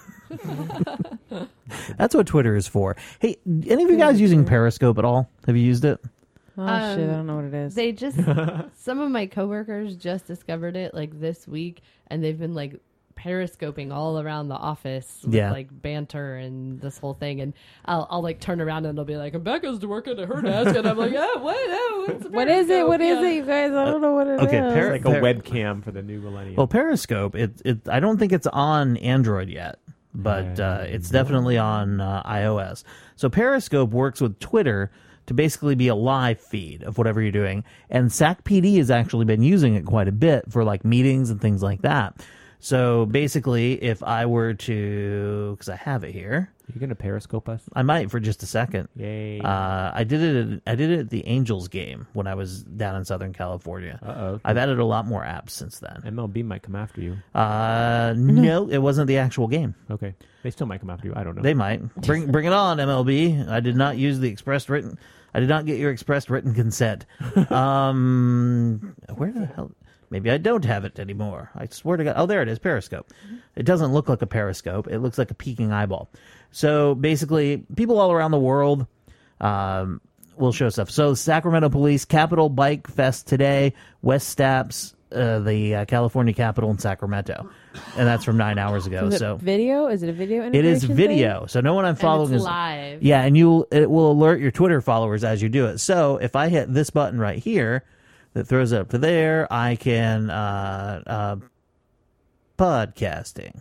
That's what Twitter is for. Hey, any of you guys using Periscope at all? Have you used it? Oh, shit, I don't know what it is. They just, some of my coworkers just discovered it like this week, and they've been like periscoping all around the office with like banter and this whole thing. And I'll like turn around and they'll be like, Becca's working at her desk, and I'm like, oh, what? Oh, what's What is it? What is it, you guys? I don't know what it is. Okay, It's like a webcam for the new millennium. Well, Periscope, I don't think it's on Android yet, but it's definitely on iOS. So Periscope works with Twitter to basically be a live feed of whatever you're doing. And SACPD has actually been using it quite a bit for like meetings and things like that. So basically, if I were to, because I have it here, You're gonna Periscope us? I might for just a second. Yay! I did it at the Angels game when I was down in Southern California. Uh-oh. I've added a lot more apps since then. MLB might come after you. No, it wasn't the actual game. Okay, they still might come after you. I don't know. They might bring it on, MLB. I did not use the I did not get your expressed written consent. Where the hell? Maybe I don't have it anymore. I swear to God. Oh, there it is, Periscope. It doesn't look like a periscope. It looks like a peeking eyeball. So basically, people all around the world will show stuff. So Sacramento Police, Capitol Bike Fest today, West Staps, the California Capitol in Sacramento. And that's from 9 hours ago. Is it So video? Is it a video it is integration video. thing? So no one I'm following it's is live. Yeah, and it will alert your Twitter followers as you do it. So if I hit this button right here that throws it up to there, I can podcasting.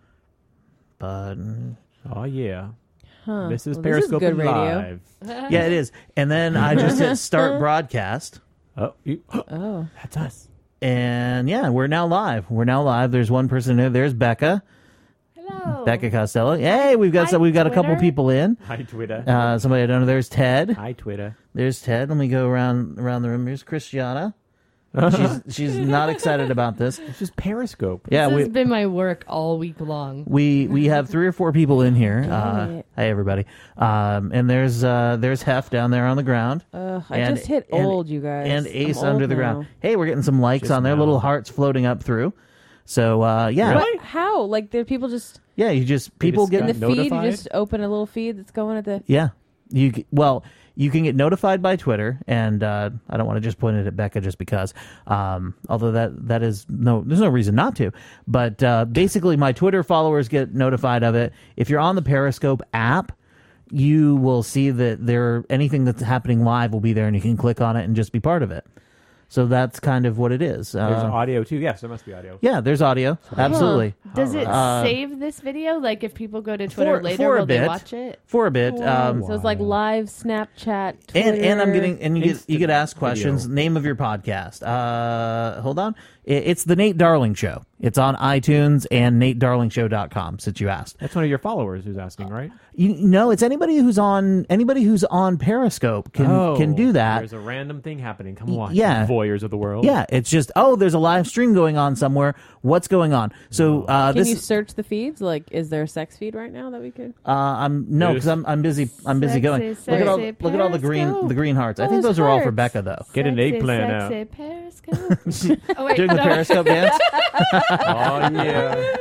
Oh yeah. Huh. This is Well, Periscope good radio. live. Yeah, it is. And then I just hit start broadcast. Oh, Oh. that's us. And yeah, we're now live. There's one person there. There's Becca. Hello. Becca Costello. Hey, we've got Hi, a couple Twitter. people in. Hi Twitter. Somebody I don't know. There's Ted. Hi Twitter. There's Ted. Let me go around the room. Here's Christiana. She's not excited about this. It's just Periscope. Yeah, This has been my work all week long. we have 3 or 4 people in here. Dang it. Hey everybody. And there's Hef down there on the ground. I And- just hit and- old, you guys. And Ace I'm under old the now. ground. Hey, we're getting some likes Just on there. now. Little hearts floating up through. So yeah, Really? How? Like, there people just yeah, you just people just get in the feed. You notified? just open a little feed that's going at the. Yeah, you can get notified by Twitter, and I don't want to just point it at Becca just because, although that is there's no reason not to. But basically, my Twitter followers get notified of it. If you're on the Periscope app, you will see that anything that's happening live will be there, and you can click on it and just be part of it. So that's kind of what it is. There's audio too. Yes, there must be audio. Yeah, there's audio. Absolutely. Does it save this video? Like, if people go to Twitter For later, a will bit. they watch it? For a bit. So it's like live Snapchat, Twitter. And I'm getting you get asked questions. video. Name of your podcast. Hold on. It's the Nate Darling Show. It's on iTunes and NateDarlingShow.com. Since you asked, That's one of your followers who's asking, right? it's anybody who's on Periscope can do that. There's a random thing happening. Come watch. yeah. Voyeurs of the world. Yeah, it's just there's a live stream going on somewhere. What's going on? So Can this you search the feeds? Like, is there a sex feed right now that we could? because I'm busy going. Sexy, Look at all sexy the green Periscope. hearts. I think Those those are all for hearts. Becca though. Get an Sexy, eggplant out. sexy Periscope. Oh, wait, Doing the no. Periscope dance. Oh yeah.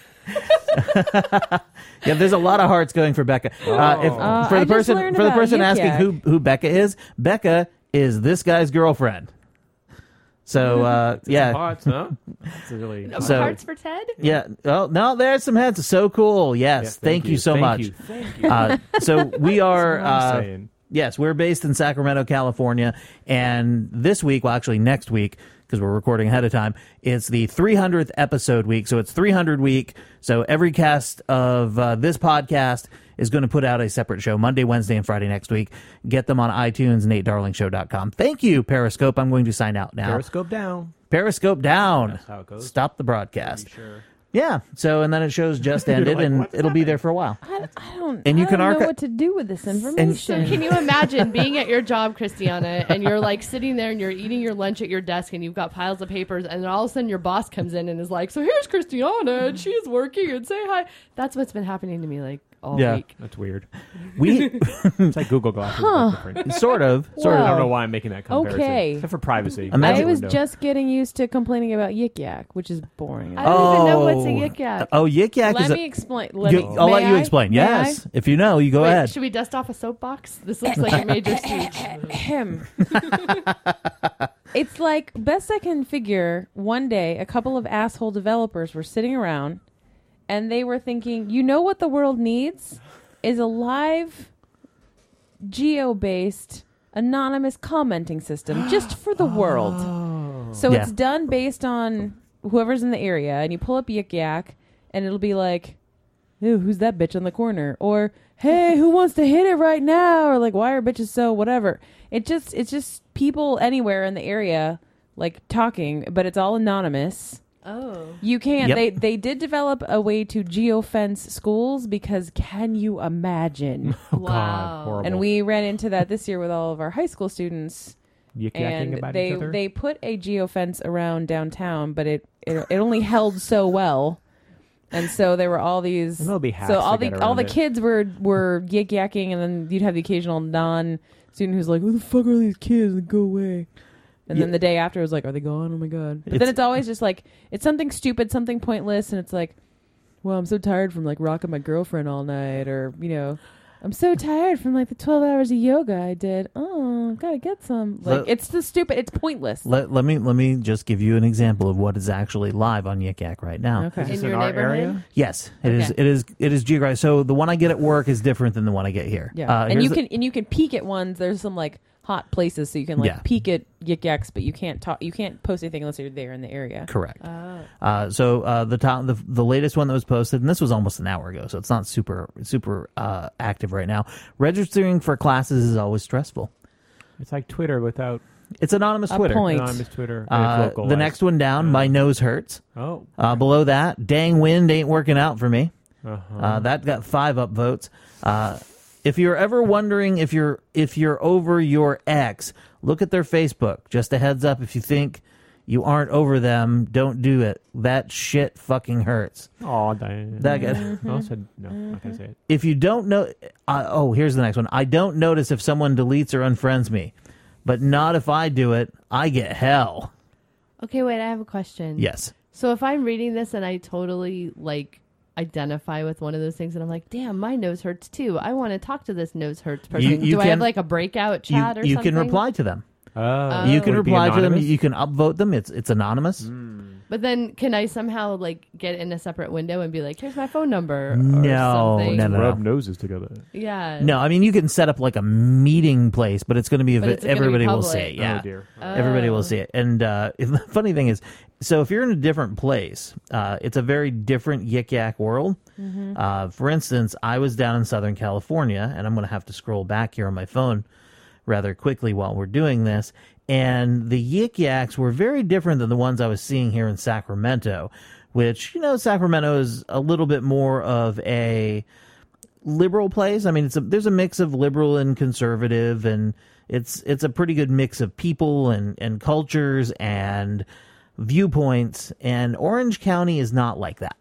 Yeah, there's a lot of hearts going for Becca. For I the just person learned for the about person Yik asking Yak. who Becca is this guy's girlfriend. So yeah, Hearts, huh? It's really. No So- hearts for Ted? yeah. Oh no, there's some heads. So cool. Yes, Yes, thank you so Thank much. you. Thank you. So we are. That's what I'm saying. Yes, we're based in Sacramento, California, and this week, well, actually next week, because we're recording ahead of time, it's the 300th episode week. So it's 300 week. So every cast of this podcast is going to put out a separate show Monday, Wednesday, and Friday next week. Get them on iTunes, NateDarlingShow.com. Thank you, Periscope. I'm going to sign out now. Periscope down. Periscope down. That's how it goes. Stop the broadcast. Sure. Yeah. So, and then it shows just ended, like, and what's it'll be there for a while. I don't. And you I can don't know archi- what to do with this information. So can you imagine being at your job, Christiana, and you're like sitting there and you're eating your lunch at your desk and you've got piles of papers, and then all of a sudden your boss comes in and is like, "So here's Christiana, and she's working, and say hi." That's what's been happening to me like all Yeah. week. That's weird. We It's like Google Glasses. but different. sort of. I don't Whoa. know why I'm making that comparison. Okay. Except for privacy. Imagine- I was Window. just getting used to complaining about Yik Yak, which is boring. I don't even know what's a Yik Yak. Oh, Yik Yak is Let a. me explain. I'll May let you I? explain. May Yes, if you know, you go Wait, ahead. should we dust off a soapbox? This looks like a major speech. Him. It's like, best I can figure, one day a couple of asshole developers were sitting around and they were thinking, you know what the world needs is a live geo-based anonymous commenting system just for the world. So Yeah. it's done based on whoever's in the area, and you pull up Yik Yak and it'll be like, ew, who's that bitch on the corner? Or, hey, who wants to hit it right now? Or like, why are bitches so whatever? It's just people anywhere in the area like talking, but it's all anonymous. Oh. You can't. Yep. They did develop a way to geofence schools because can you imagine? Oh, Wow. God, horrible. And we ran into that this year with all of our high school students. Yik-yakking And about each other. they put a geofence around downtown, but it only held so well. And so there were all these. And there'll be hacks so all to the get all around the it. kids were yik yakking, and then you'd have the occasional non-student who's like, "Who the fuck are these kids? Go away!" And then the day after it was like, "Are they gone? Oh my god!" But then it's always just like it's something stupid, something pointless, and it's like, "Well, I'm so tired from like rocking my girlfriend all night," or I'm so tired from like the 12 hours of yoga I did. Oh, gotta get some. Like it's the stupid. It's pointless. Let me just give you an example of what is actually live on Yik Yak right now. Okay. Is this In in your our neighborhood? area? Yes, it is geographic. So the one I get at work is different than the one I get here. Yeah, and here's you can peek at ones. There's some like hot places, so you can like Yeah. peek at Yik Yaks, but you can't talk. You can't post anything unless you're there in the area. correct. So the latest one that was posted, and this was almost an hour ago, so it's not super active right now. Registering for classes is always stressful. It's like Twitter without It's anonymous A Twitter. point. anonymous Twitter. and it's The localized. next one down, my nose hurts. Oh. Below that, dang wind ain't working out for me. Uh-huh. That got 5 upvotes. If you're ever wondering if you're over your ex, look at their Facebook. Just a heads up, if you think you aren't over them, don't do it. That shit fucking hurts. Oh, Diane. That guy. No, said no. I'm not gonna say it. If you don't know, here's the next one. I don't notice if someone deletes or unfriends me, but not if I do it. I get hell. Okay, wait, I have a question. Yes. So if I'm reading this and I totally like identify with one of those things and I'm like, damn, my nose hurts too. I want to talk to this nose hurts person. You Do I can- have like a breakout chat or you something? can reply to them. Oh. You can Would it be reply to them. anonymous? You can upvote them. It's anonymous. But then can I somehow like get in a separate window and be like, here's my phone number or No, something? no, no. Rub noses together. Yeah. No, I mean you can set up like a meeting place, but it's going to be But it's gonna be everybody will public. see it. Yeah, Oh, dear. everybody will see it. And the funny thing is, so if you're in a different place, it's a very different Yik Yak world. For instance, I was down in Southern California, and I'm going to have to scroll back here on my phone rather quickly while we're doing this. And the Yik Yaks were very different than the ones I was seeing here in Sacramento, which, Sacramento is a little bit more of a liberal place. I mean, there's a mix of liberal and conservative, and it's a pretty good mix of people and cultures and viewpoints. And Orange County is not like that.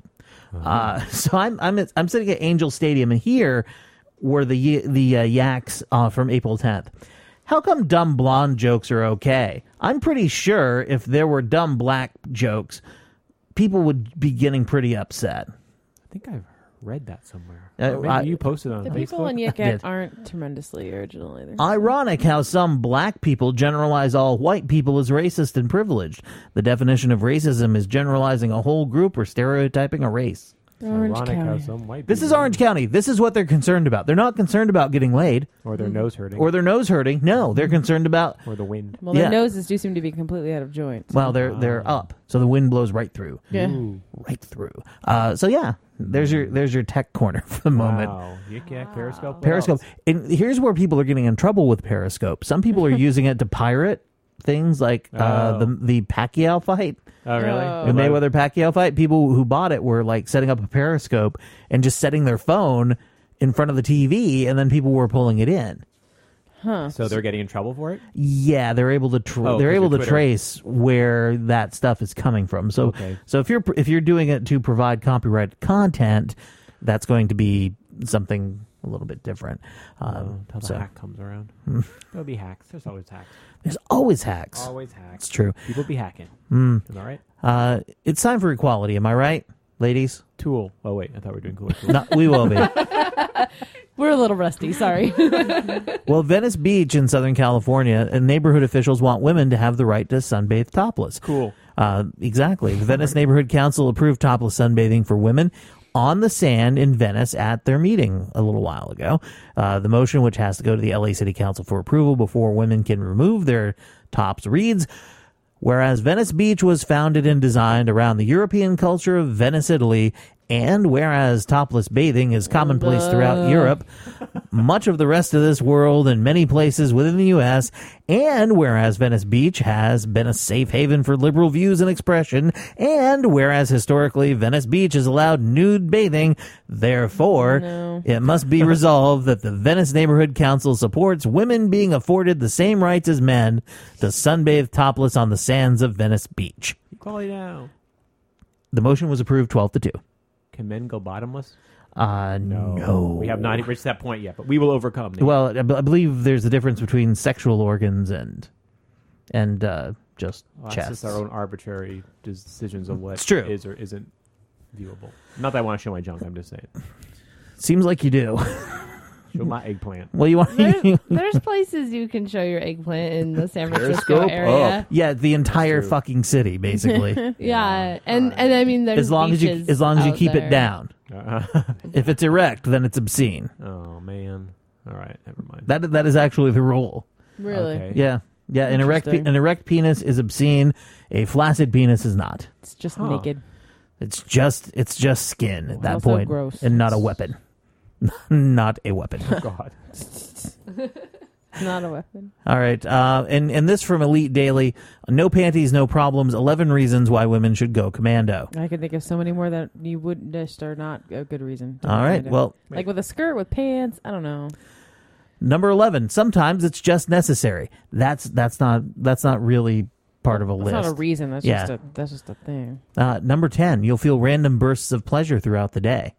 So I'm sitting at Angel Stadium, and here were the Yaks from April 10th. How come dumb blonde jokes are okay? I'm pretty sure if there were dumb black jokes, people would be getting pretty upset. I think I've read that somewhere. I- You posted on The Facebook. people in Yik did. Yak aren't tremendously original either. Ironic how some black people generalize all white people as racist and privileged. The definition of racism is generalizing a whole group or stereotyping a race. Orange Ironic how County. some white This is people- Orange County. This is what they're concerned about. They're not concerned about getting laid or their nose hurting, or their nose hurting. No, they're concerned about, or the wind. Well, their Yeah. noses do seem to be completely out of joint. well, they're up, so the wind blows right through. Yeah. Ooh. Right through. So yeah, there's your tech corner for the moment. Wow. Yik Yak, Periscope. What Periscope. else? And here's where people are getting in trouble with Periscope. Some people are using it to pirate things like the Pacquiao fight. Oh, really? Oh. The Mayweather Pacquiao fight. People who bought it were like setting up a Periscope and just setting their phone in front of the TV, and then people were pulling it in. So they're getting in trouble for it? Yeah, they're able to Oh, they're 'cause able of to Twitter. trace where that stuff is coming from. So Okay. so if you're doing it to provide copyrighted content, that's going to be something a little bit different. Until the so hack comes around. There'll be hacks. There's always hacks. there's always hacks. Always hacks. It's true. People be hacking. Am I right? It's time for equality. Am I right, ladies? Tool. Oh, wait. I thought we were doing cool. Tool. No, we will be. We're a little rusty. Sorry. Well, Venice Beach in Southern California, and neighborhood officials want women to have the right to sunbathe topless. Cool. Exactly. The Venice Neighborhood Council approved topless sunbathing for women on the sand in Venice at their meeting a little while ago. The motion, which has to go to the LA City Council for approval before women can remove their tops, reads, whereas Venice Beach was founded and designed around the European culture of Venice, Italy, and whereas topless bathing is commonplace throughout Europe, much of the rest of this world, and many places within the U.S., and whereas Venice Beach has been a safe haven for liberal views and expression, and whereas historically Venice Beach has allowed nude bathing, therefore, it must be resolved that the Venice Neighborhood Council supports women being afforded the same rights as men to sunbathe topless on the sands of Venice Beach. Equality now. The motion was approved 12-2. Can men go bottomless? No. We have not reached that point yet, but we will overcome. Nate. Well, I believe there's a difference between sexual organs and just Well, that's chest. just our own arbitrary decisions of what It's true. is or isn't viewable. Not that I want to show my junk. I'm just saying. Seems like you do. Show my eggplant. Well, you want There's places you can show your eggplant in the San Francisco Periscope area. yeah, the entire true. fucking city, basically. Yeah, and I mean, there's as long as you beaches out keep there. it down. If it's erect, then it's obscene. Oh man. All right. Never mind. That is actually the rule. Really? Okay. Yeah. Yeah, an erect penis is obscene. A flaccid penis is not. It's just Huh. naked. It's just skin at that Also point, gross. and not a weapon. Not a weapon. God. Not a weapon. All right, and this from Elite Daily: no panties, no problems. 11 reasons why women should go commando. I could think of so many more that you wouldn't just are not a good reason. to All right, find it. well, like with a skirt with pants. I don't know. number 11. Sometimes it's just necessary. That's not really part of a That's list. not a reason. That's Yeah. just a thing. Number 10. You'll feel random bursts of pleasure throughout the day.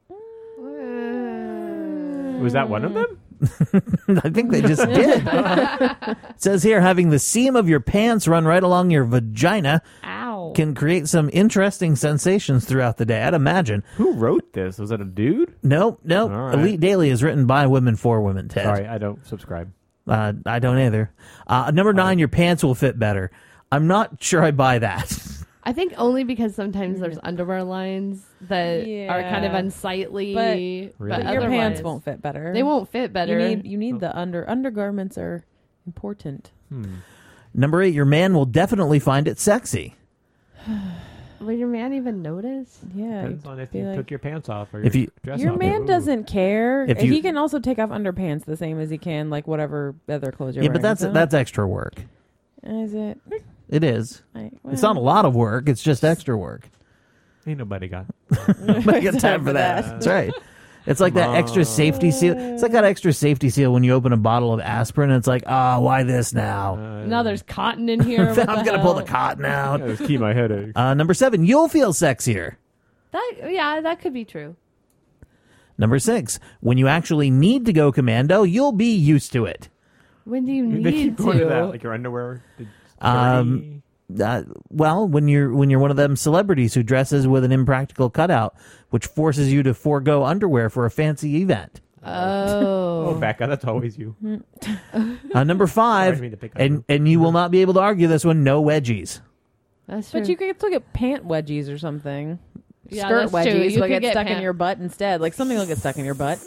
Was that one of them? I think they just did. It says here, having the seam of your pants run right along your vagina can create some interesting sensations throughout the day. I'd imagine. Who wrote this? Was it a dude? Nope. All right. Elite Daily is written by women for women, Ted. Sorry, I don't subscribe. I don't either. Number 9, your pants will fit better. I'm not sure I buy that. I think only because sometimes there's underwear lines that are kind of Yeah. unsightly. But Really? But your pants otherwise, won't fit better. They won't fit better. You need the undergarments are important. Number 8, your man will definitely find it sexy. Will your man even notice? Yeah. Depends on if be you like- took your pants off or If you- your dress Your off. man Ooh. doesn't care. If you- He can also take off underpants the same as he can like whatever other clothes you're Yeah, wearing. but so- that's extra work. Is it? It is. It's not a well, lot of work. It's just extra work. Ain't nobody got. Nobody got time for that. That's right. It's like that extra safety seal. It's like that extra safety seal when you open a bottle of aspirin. And it's like, why this now? Now there's cotton in here. What I'm the gonna pull the hell? cotton out. Yeah, just keep my headache. Number 7, you'll feel sexier. That could be true. Number 6, when you actually need to go commando, you'll be used to it. When do you They need keep going to that, to? like your underwear. Um, Well, when you're one of them celebrities who dresses with an impractical cutout, which forces you to forego underwear for a fancy event. Oh, Becca, that's always you. Number 5, Sorry, I mean to pick on and you will not be able to argue this one. No wedgies. That's true. But you could still get pant wedgies or something. Yeah, Skirt that's true. wedgies You will could get stuck in pant- your butt instead. Like something will get stuck in your butt.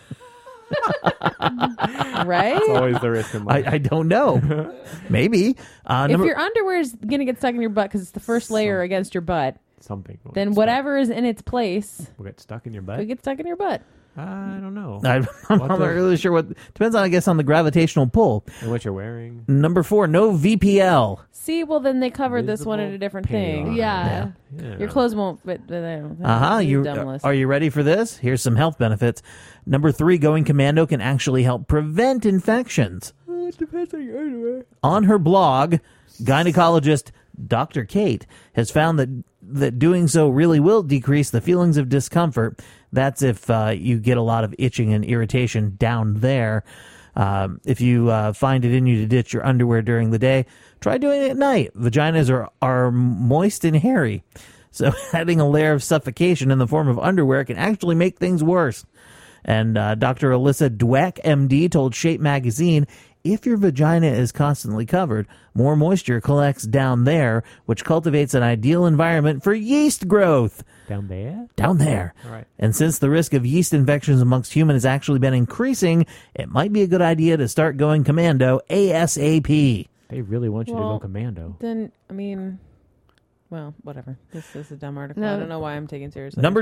Right? It's always the risk in life. I don't know. Maybe. If your underwear is going to get stuck in your butt because it's the first layer against your butt, Something. will then get whatever is in its place stuck. Will get stuck in your butt. will get stuck in your butt. I don't know. I'm What not the- really sure what. Depends on, I guess, on the gravitational pull. And what you're wearing. Number 4, no VPL. See, well, then they covered this one at a Visible different PR. thing. Yeah. Yeah. Your clothes won't fit. Are you ready for this? Here's some health benefits. Number 3, going commando can actually help prevent infections. It depends on your underwear. On her blog, gynecologist Dr. Kate has found that doing so really will decrease the feelings of discomfort. That's if you get a lot of itching and irritation down there. If you find it in you to ditch your underwear during the day, try doing it at night. Vaginas are moist and hairy. So adding a layer of suffocation in the form of underwear can actually make things worse. And Dr. Alyssa Dweck, MD, told Shape Magazine, if your vagina is constantly covered, more moisture collects down there, which cultivates an ideal environment for yeast growth. Down there? Down there. All right. And since the risk of yeast infections amongst humans has actually been increasing, it might be a good idea to start going commando ASAP. They really want you to Well, go commando. Then, I mean, well, whatever. This is a dumb article. No. I don't know why I'm taking it seriously. Number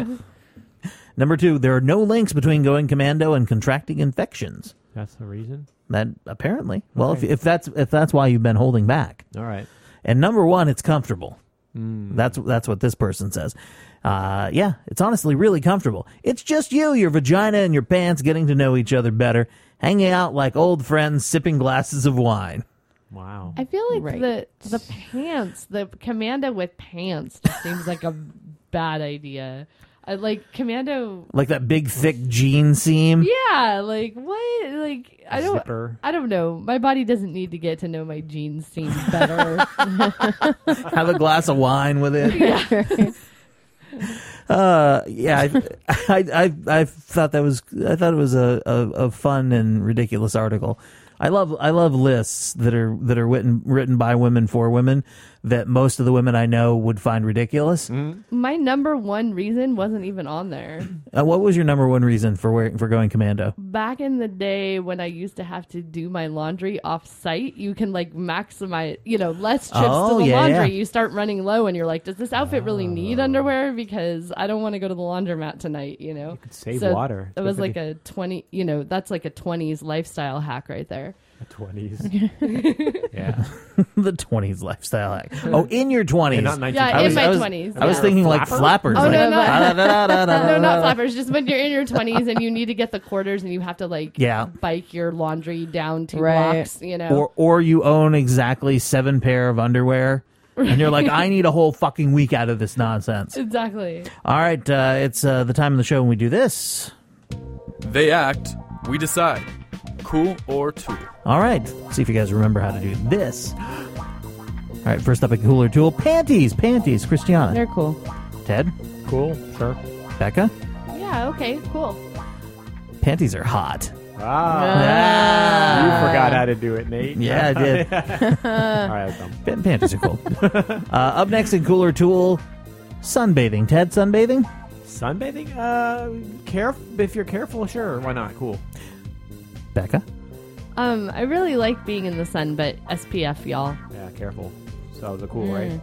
2, there are no links between going commando and contracting infections. That's the reason? That apparently. Well, Okay. if that's why you've been holding back. All right. And number 1, it's comfortable. Mm. That's what this person says. Yeah, it's honestly really comfortable. It's just you, your vagina, and your pants getting to know each other better, hanging out like old friends, sipping glasses of wine. Wow. I feel like Right. the pants, the commando with pants just seems like a bad idea. I like commando. Like that big, thick jean seam. Yeah, like what? Like I don't. Zipper. I don't know. My body doesn't need to get to know my jeans seam better. Have a glass of wine with it. Yeah, I thought that was it was a fun and ridiculous article. I love lists that are written by women for women that most of the women I know would find ridiculous. My number one reason wasn't even on there. What was your number one reason for going commando? Back in the day when I used to have to do my laundry off site, you can like maximize, less trips to the laundry. Yeah. You start running low and you're like, does this outfit really need underwear? Because I don't want to go to the laundromat tonight, You could save So water. It was like a 20, that's like a 20s lifestyle hack right there. The 20s. Yeah. The 20s lifestyle hack. Oh, in your 20s. Yeah, not 19. Yeah, in my 20s. I was yeah. thinking like flappers. Oh, like, no, no. No, not no. flappers. Just when you're in your 20s and you need to get the quarters and you have to bike your laundry down 2 Right. blocks, Or you own exactly 7 pair of underwear. And you're like, I need a whole fucking week out of this nonsense. Exactly. All right, it's the time of the show when we do this. They act, we decide. Cool or tool. All right, see if you guys remember how to do this. All right, first up at Cooler Tool, panties. Christiana. They're cool. Ted. Cool, sure. Becca. Yeah, okay, cool. Panties are hot. You forgot how to do it, Nate. Yeah, I did. All right, that's dumb. Panties are cool. Up next in Cooler Tool, sunbathing. Ted, sunbathing? Sunbathing? If you're careful, sure. Why not? Cool. Becca? I really like being in the sun, but SPF, y'all. Yeah, careful. So the cool, right?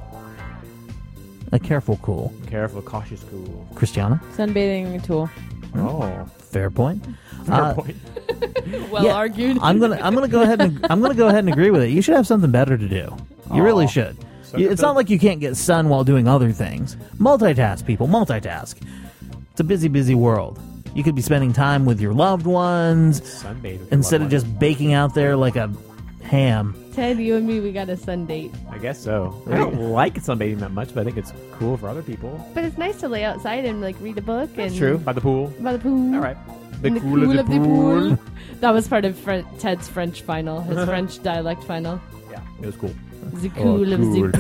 A careful cool. Careful, cautious cool. Christiana? Sunbathing tool. Oh, fair point. fair point. Well argued. I'm gonna go ahead and agree with it. You should have something better to do. You really should. It's not like you can't get sun while doing other things. Multitask, people. Multitask. It's a busy, busy world. You could be spending time with your loved ones Sunbathe instead of just baking out there like a ham. Ted, you and me, we got a sun date. I guess so. I don't like sunbathing that much, but I think it's cool for other people. But it's nice to lay outside and like read a book. That's and true. By the pool. By the pool. All right. In the cool of the pool. That was part of Ted's French final, his French dialect final. Yeah, it was cool. The cool of the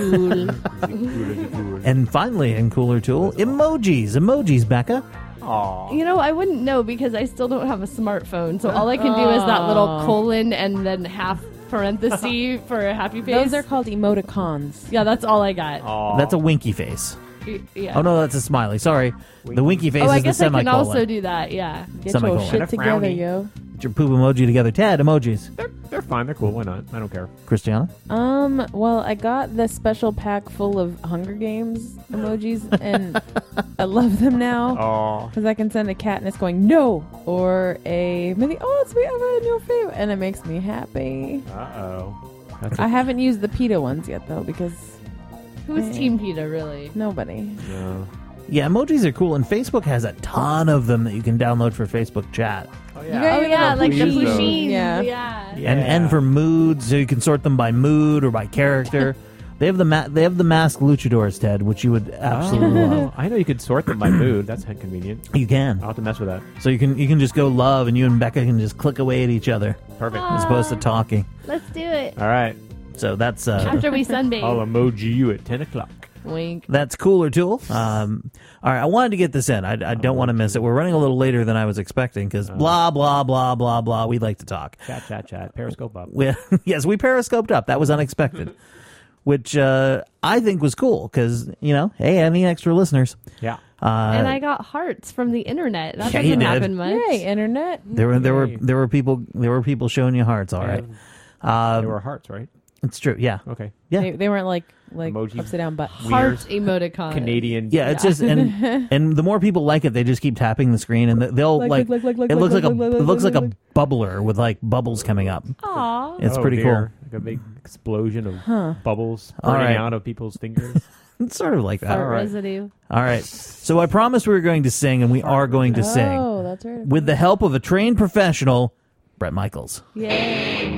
pool. And finally, in Cooler Tool, emojis. Becca. Aww. You know, I wouldn't know because I still don't have a smartphone. So all I can do is that little colon and then half parenthesis for a happy face. Those are called emoticons. Yeah, that's all I got. Aww. That's a winky face. Yeah. Oh no, that's a smiley. Sorry, the winky face Oh, I is the guess I can semicolon. also do that. Yeah. Get your Semicolon. shit And a together, frowny. yo. Get your poop emoji together. Ted, emojis. They're fine. They're cool. Why not? I don't care. Christiana. Well, I got the special pack full of Hunger Games emojis, and I love them now. Oh. Because I can send a cat and it's going, no! Or a maybe, oh, it's me, I'm a new favorite. And it makes me happy. Uh-oh. I haven't used the PETA ones yet, though, because Who's Team PETA, really? nobody. No. Yeah, emojis are cool, and Facebook has a ton of them that you can download for Facebook chat. Oh, You yeah. guys- Oh, yeah, like the use those. Pusheen. Yeah. Yeah. And for moods, so you can sort them by mood or by character. They have the masked luchadors, Ted, which you would absolutely love. I know you could sort them by mood. That's convenient. You can. I'll have to mess with that. So you can just go love, and you and Becca can just click away at each other Perfect. as opposed to talking. Let's do it. All right. So that's After we sunbathe. I'll emoji you at 10 o'clock. Wink. that's Cooler Tool. All right, I wanted to get this in. I don't want to miss it. We're running a little later than I was expecting because blah blah blah blah blah. We like to talk. Chat. Periscope up. Yes, we periscoped up. That was unexpected, which I think was cool because hey, any extra listeners? Yeah. And I got hearts from the internet. That Yeah, you doesn't did. happen much. Yay, internet. There were people showing you hearts. All right, There were hearts, right? it's true. Yeah, Okay. yeah. They weren't like Emoji. upside down butt. Heart emoticon. Canadian. Yeah, it's just and the more people like it, they just keep tapping the screen and they'll it looks like a bubbler with like bubbles coming up. Aw. It's Oh, pretty dear. Like a big explosion of bubbles All burning right. out of people's fingers. cool. It's sort of like that. Fart residue. All right. So I promised we were going to sing, and we are going to sing Oh, that's right. with the help of a trained professional, Brett Michaels. Yay.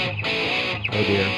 Oh, dear.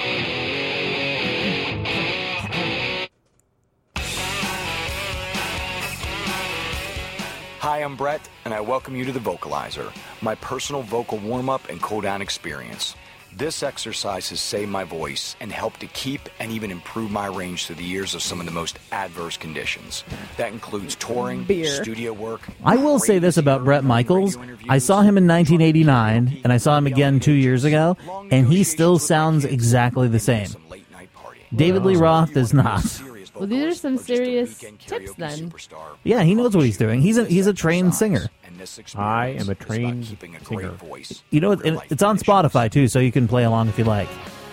Hi, I'm Brett, and I welcome you to the Vocalizer, my personal vocal warm-up and cool-down experience. This exercise has saved my voice and helped to keep and even improve my range through the years of some of the most adverse conditions. That includes touring, studio work. I will say this about Brett Michaels. I saw him in 1989, and I saw him again 2 years ago, and he still sounds exactly the same. David Lee Roth does not. Well, these are some serious tips then. Yeah, he knows what he's doing. He's a trained singer. I am a trained singer. You know, it's on Spotify, too, so you can play along if you like.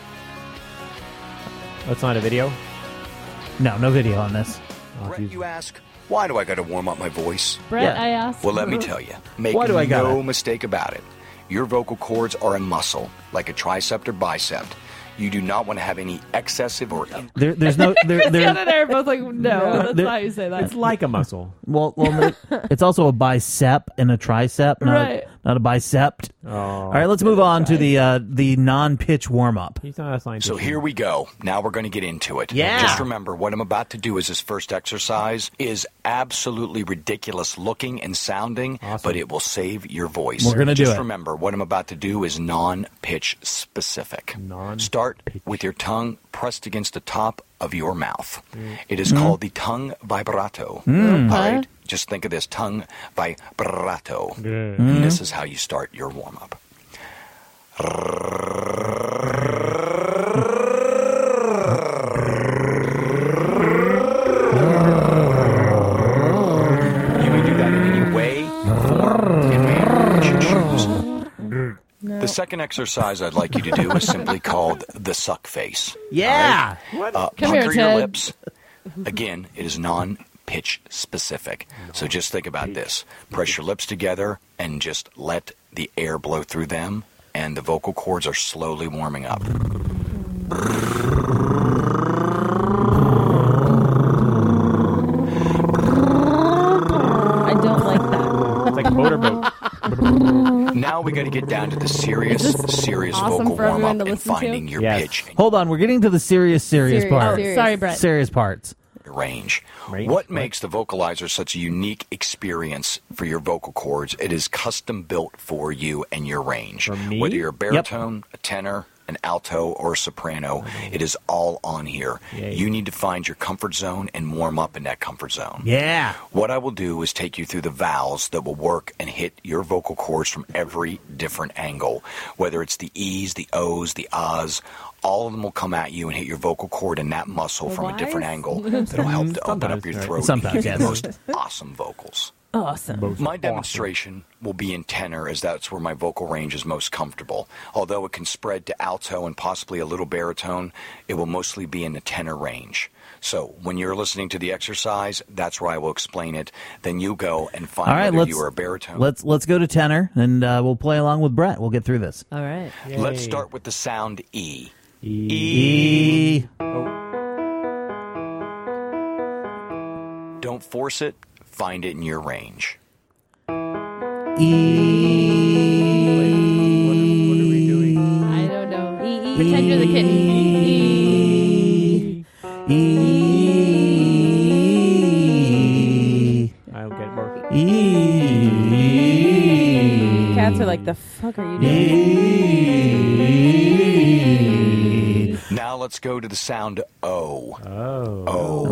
That's not a video? No video on this. Brett, you ask, why do I got to warm up my voice? Brett, Yeah. I asked. Well, let me tell you. Make Why do I got no it? mistake about it. Your vocal cords are a muscle, like a tricep or bicep. You do not want to have any excessive or... There's no... The other there both like, no, that's not how you say that. It's like a muscle. Well, it's also a bicep and a tricep, not, Right. not a bicep. Oh. All right, let's move on to the non-pitch warm-up. He's not a scientist. So here we go. Now we're going to get into it. Yeah. Just remember, what I'm about to do as this first exercise is absolutely ridiculous looking and sounding, but it will save your voice. We're going to do it. Just remember, what I'm about to do is non-pitch specific. Start with your tongue pressed against the top of your mouth. It is called the tongue vibrato. All right? Just think of this, tongue vibrato. And this is how you start your warm-up. You may do that in any way, form, and manner that you choose. The second exercise I'd like you to do is simply called the suck face. Yeah. All right? Come Pucker here, your Ted. lips. Again, it is non-pitch specific. So just think about this. Press your lips together and just let the air blow through them, and the vocal cords are slowly warming up. I don't like that. It's like a motorboat. Now we got to get down to the serious awesome vocal for everyone warm-up to and listen to? finding your Yes. pitch and Hold on, we're getting to the serious part. Serious. Sorry, Brett. Serious parts. your range. Range? What makes the Vocalizer such a unique experience for your vocal cords? It is custom built for you and your range. For me? Whether you're a baritone, a tenor, an alto, or a soprano, it is all on here. Yay. You need to find your comfort zone and warm up in that comfort zone. Yeah. What I will do is take you through the vowels that will work and hit your vocal cords from every different angle. Whether it's the E's, the O's, the Ahs, all of them will come at you and hit your vocal cord and that muscle from a different angle that'll help to open up your Sometimes, throat and Sometimes, hear yes. the most awesome vocals. Awesome. My demonstration will be in tenor, as that's where my vocal range is most comfortable. Although it can spread to alto and possibly a little baritone, it will mostly be in the tenor range. So when you're listening to the exercise, that's where I will explain it. Then you go and find All right, whether you are a baritone. Let's go to tenor, and we'll play along with Brett. We'll get through this. All right. Let's start with the sound E. E. Don't force it. Find it in your range. E. I don't know. Pretend you're the kitten. E. I'll get more. E. Cats are like, the fuck are you doing? E. Now let's go to the sound O. Oh.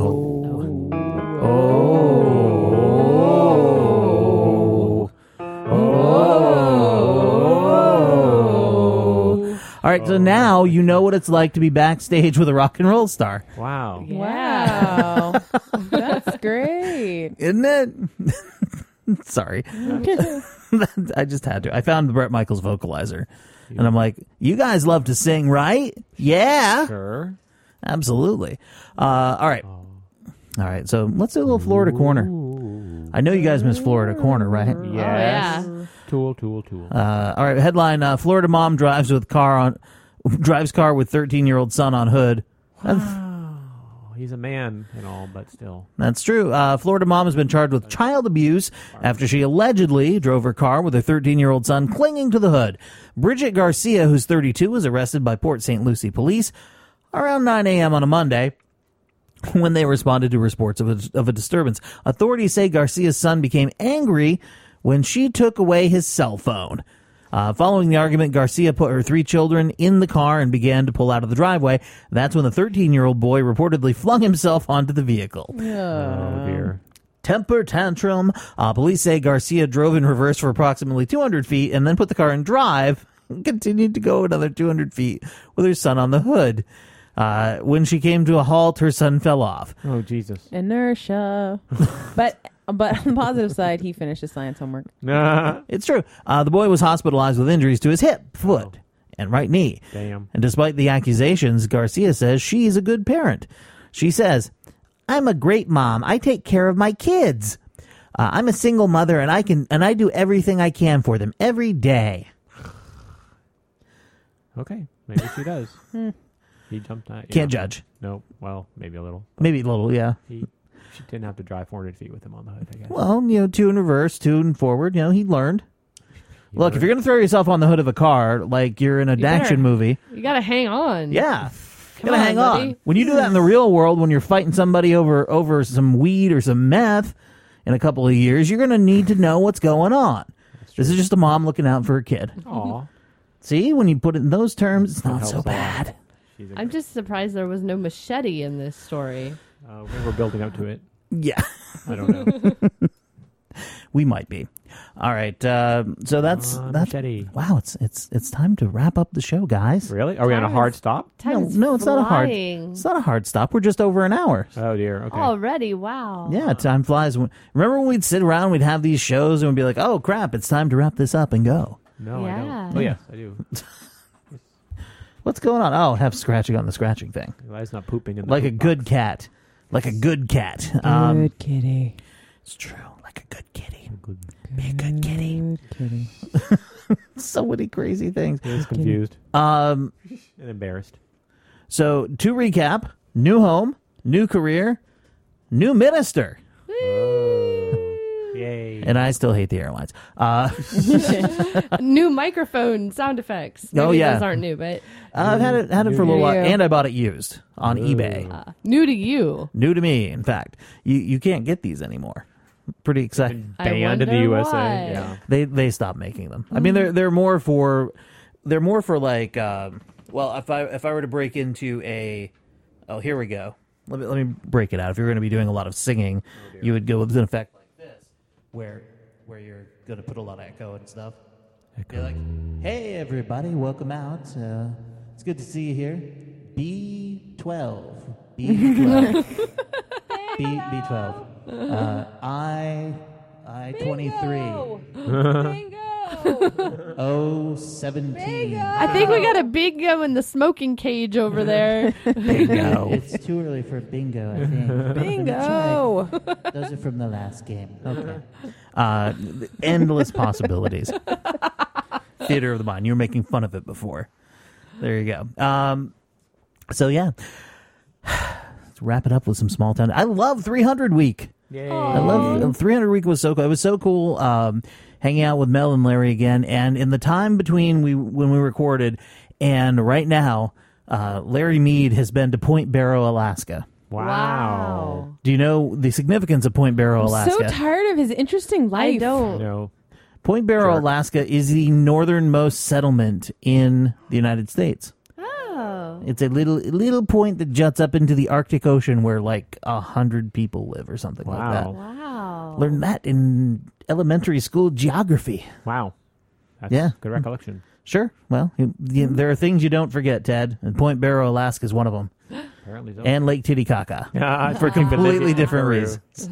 All right, so now you know what it's like to be backstage with a rock and roll star, Wow. Wow. That's great. isn't it? Sorry. I just had to. I found the Bret Michaels vocalizer, and I'm like, you guys love to sing, right? Yeah. Sure. Absolutely. All right. All right, so let's do a little Florida Corner. I know you guys miss Florida Corner, right? Yes. yeah. Tool. All right, headline, Florida mom drives car with 13-year-old son on hood. He's a man and all, but still. That's true. Florida mom has been charged with child abuse after she allegedly drove her car with her 13-year-old son clinging to the hood. Bridget Garcia, who's 32, was arrested by Port St. Lucie police around 9 a.m. on a Monday when they responded to reports of a disturbance. Authorities say Garcia's son became angry when she took away his cell phone. Following the argument, Garcia put her 3 children in the car and began to pull out of the driveway. That's when the 13-year-old boy reportedly flung himself onto the vehicle. Oh, dear. Temper tantrum. Police say Garcia drove in reverse for approximately 200 feet and then put the car in drive and continued to go another 200 feet with her son on the hood. When she came to a halt, her son fell off. Oh, Jesus. Inertia. But on the positive side, he finished his science homework. Nah. It's true. The boy was hospitalized with injuries to his hip, foot, and right knee. Damn. And despite the accusations, Garcia says she's a good parent. She says, "I'm a great mom. I take care of my kids. I'm a single mother, and I do everything I can for them every day." Okay. Maybe she does. He jumped out. Can't judge. No. Well, maybe a little. Maybe a little, yeah. She didn't have to drive 400 feet with him on the hood, I guess. Well, 2 in reverse, 2 in forward. He learned. Look, if you're going to throw yourself on the hood of a car like you're in an action movie, You gotta hang on. yeah. Come Gotta on, hang buddy. on. When you do that in the real world, when you're fighting somebody over some weed or some meth in a couple of years, you're going to need to know what's going on. This is just a mom looking out for her kid. Aw. See, when you put it in those terms, it's not helps so a lot. bad. I'm just surprised there was no machete in this story. We were building up to it. Yeah. I don't know. We might be. All right. So that's machete. wow. It's time to wrap up the show, guys. Really? Are we on a hard stop? No, it's not a hard. flying. It's not a hard stop. We're just over an hour. Oh dear. Okay. Already, wow. Yeah, time flies. Remember when we'd sit around, we'd have these shows, and we'd be like, "Oh crap, it's time to wrap this up and go." No, I Yeah. don't. Oh yes, I do. What's going on? Oh, have scratching on the scratching thing, Eli's not pooping in the like a poop good box. cat, like a good cat. Good kitty. It's true, like a good kitty. Good. Be a good kitty. Good kitty. So many crazy things. He was confused Um. and embarrassed. So to recap: new home, new career, new minister. Yay. And I still hate the airlines. New microphone sound effects. Maybe Oh, yeah. those aren't new, but I've had it for a little while, and I bought it used on eBay. new to you. New to me, in fact. You can't get these anymore. Pretty exciting. I Banned in the wonder USA. why. Yeah. They stopped making them. I mean, they're more for like well, if I were to break into a here we go. Let me break it out. If you're going to be doing a lot of singing, you would go with an effect like this, where you're going to put a lot of echo and stuff. You're like, hey everybody, welcome out. It's good to see you here. B12. B12. I-23. Bingo! 017. I think we got a bingo in the smoking cage over there. Bingo. It's too early for bingo, I think. Bingo! Those are from the last game. Okay. Endless possibilities. Theater of the mind. You were making fun of it before. There you go. So yeah. Let's wrap it up with some small town. I love 300 week. Yay. I love 300 week was so cool. It was so cool hanging out with Mel and Larry again. And in the time between when we recorded and right now, Larry Mead has been to Point Barrow, Alaska. Wow. Do you know the significance of Point Barrow, I'm Alaska? so tired of his interesting life. I don't. No. Point Barrow, Sure. Alaska is the northernmost settlement in the United States. Oh. It's a little point that juts up into the Arctic Ocean where like 100 people live or something like that. Wow. Learned that in elementary school geography. Wow. That's Yeah. good recollection. Sure. Well, there are things you don't forget, Ted, and Point Barrow, Alaska is one of them. Apparently so. And Lake Titicaca. Yeah, For completely different Peru. reasons.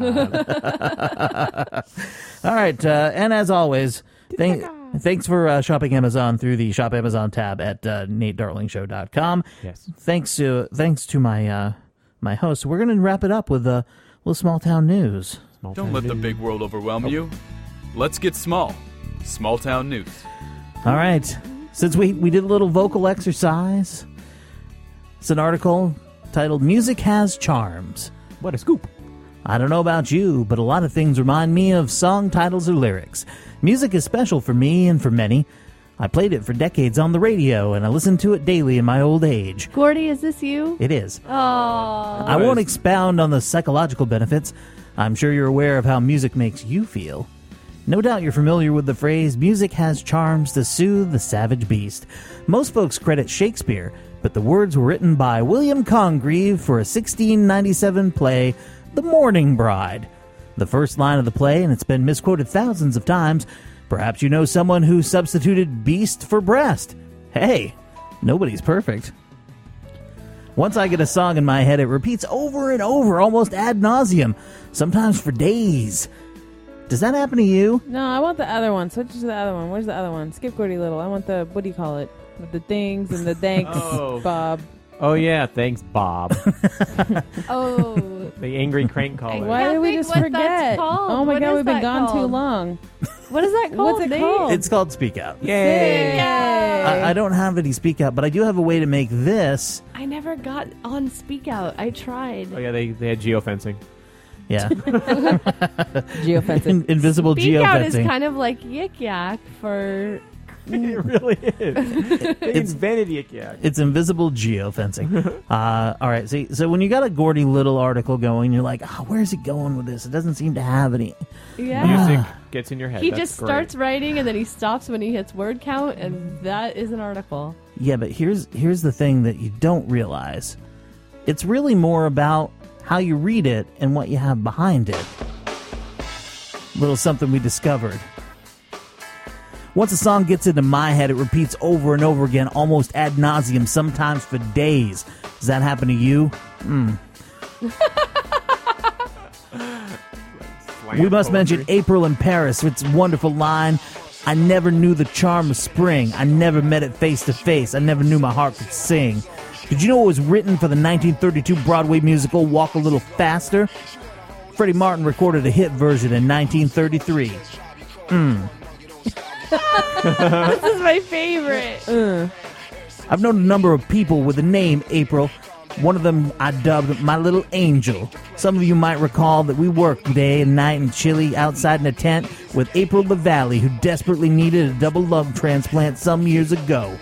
All right. And as always, thanks for shopping Amazon through the Shop Amazon tab at NateDarlingShow.com. Yes. Thanks to my my host. We're going to wrap it up with a little small town news. Don't let the big world overwhelm you. Let's get small. Small town news. All right. Since we did a little vocal exercise, it's an article titled Music Has Charms. What a scoop. I don't know about you, but a lot of things remind me of song titles or lyrics. Music is special for me and for many. I played it for decades on the radio, and I listen to it daily in my old age. Gordy, is this you? It is. Oh. I won't expound on the psychological benefits. I'm sure you're aware of how music makes you feel. No doubt you're familiar with the phrase, music has charms to soothe the savage beast. Most folks credit Shakespeare, but the words were written by William Congreve for a 1697 play, The Morning Bride. The first line of the play, and it's been misquoted thousands of times. Perhaps you know someone who substituted beast for breast. Hey, nobody's perfect. Once I get a song in my head, it repeats over and over, almost ad nauseum, sometimes for days. Does that happen to you? No, I want the other one. Switch to the other one. Where's the other one? Skip Gordy Little. I want the, what do you call it? With the things and the thanks, Oh. Bob. Oh, yeah. Thanks, Bob. Oh. The angry crank caller. Why did we think just what forget? that's called. Oh my What god, is we've been that gone too called? long. What is that called? What's it Nate? called? It's called Speak Out. Yay. I don't have any Speak Out, but I do have a way to make this. I never got on Speak Out. I tried. Oh, yeah. They had geofencing. Yeah. Geofencing. Invisible Speak out is geofencing. kind of like yik yak for. It really is. They invented Yik Yak. It's invisible geofencing. All right. See, so when you got a Gordy Little article going, you're like, oh, where's it going with this? It doesn't seem to have any. Yeah. Music gets in your head. He That's just great. starts writing and then he stops when he hits word count, and that is an article. Yeah, but here's the thing that you don't realize. It's really more about how you read it and what you have behind it. Little something we discovered. Once a song gets into my head, it repeats over and over again, almost ad nauseum, sometimes for days. Does that happen to you? We must mention April in Paris. Its wonderful line, I never knew the charm of spring. I never met it face to face. I never knew my heart could sing. Did you know it was written for the 1932 Broadway musical Walk a Little Faster? Freddie Martin recorded a hit version in 1933. This is my favorite. I've known a number of people with the name April. One of them I dubbed my little angel. Some of you might recall that we worked day and night in Chile outside in a tent with April LaValle, who desperately needed a double lung transplant some years ago.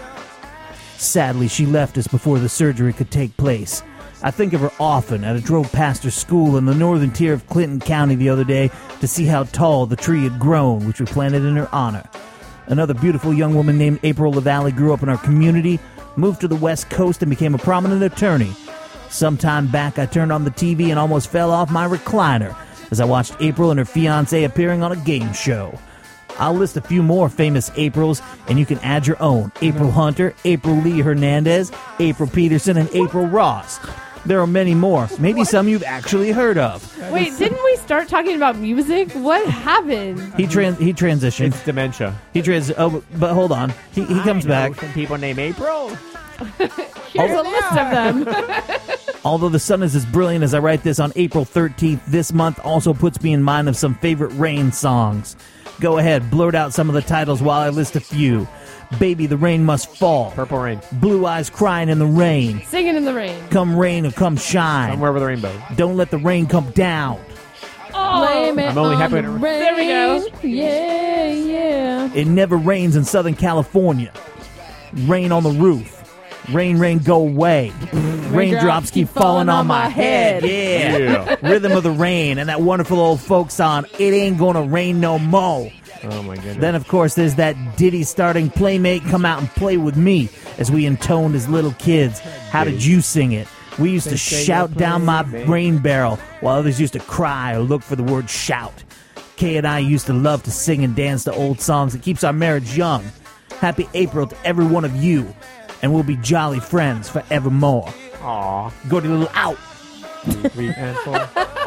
Sadly, she left us before the surgery could take place. I think of her often, and I drove past her school in the northern tier of Clinton County the other day to see how tall the tree had grown, which we planted in her honor. Another beautiful young woman named April LaValle grew up in our community, moved to the West Coast, and became a prominent attorney. Sometime back, I turned on the TV and almost fell off my recliner as I watched April and her fiancé appearing on a game show. I'll list a few more famous Aprils, and you can add your own. April Hunter, April Lee Hernandez, April Peterson, and April Ross. There are many more. Maybe some you've actually heard of. Wait, didn't we start talking about music? What happened? He transitioned. It's dementia. But hold on. He comes back. Some people named April. Here's a list of them. Although the sun is as brilliant as I write this on April 13th, this month also puts me in mind of some favorite Rain songs. Go ahead, blurt out some of the titles while I list a few. Baby, the rain must fall. Purple Rain. Blue Eyes Crying in the Rain. Singing in the rain. Come rain or come shine. Somewhere with a rainbow. Don't let the rain come down. Oh, Blame it I'm only on happy the when There we go. Yeah, yeah. It never rains in Southern California. Rain on the roof. Rain, rain, go away. Raindrops keep falling on my head. Yeah. Rhythm of the Rain and that wonderful old folk song, It Ain't Gonna Rain No More. Oh, my goodness. Then, of course, there's that ditty starting Playmate, Come Out and Play With Me, as we intoned as little kids. How did you sing it? We used to shout down my rain barrel, while others used to cry or look for the word shout. Kay and I used to love to sing and dance to old songs. It keeps our marriage young. Happy April to every one of you, and we'll be jolly friends forevermore. Aw. Go to the little out. Sweet and full.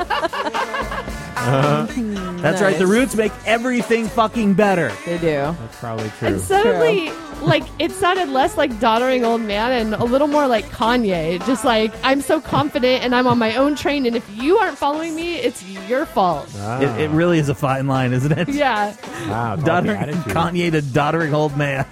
That's right, the Roots make everything fucking better. They do. That's probably true. And suddenly, like, it sounded less like doddering old man and a little more like Kanye. Just like, I'm so confident and I'm on my own train, and if you aren't following me, it's your fault. It really is a fine line, isn't it? Yeah. Wow, it's all the Doddering, attitude. Kanye to doddering old man.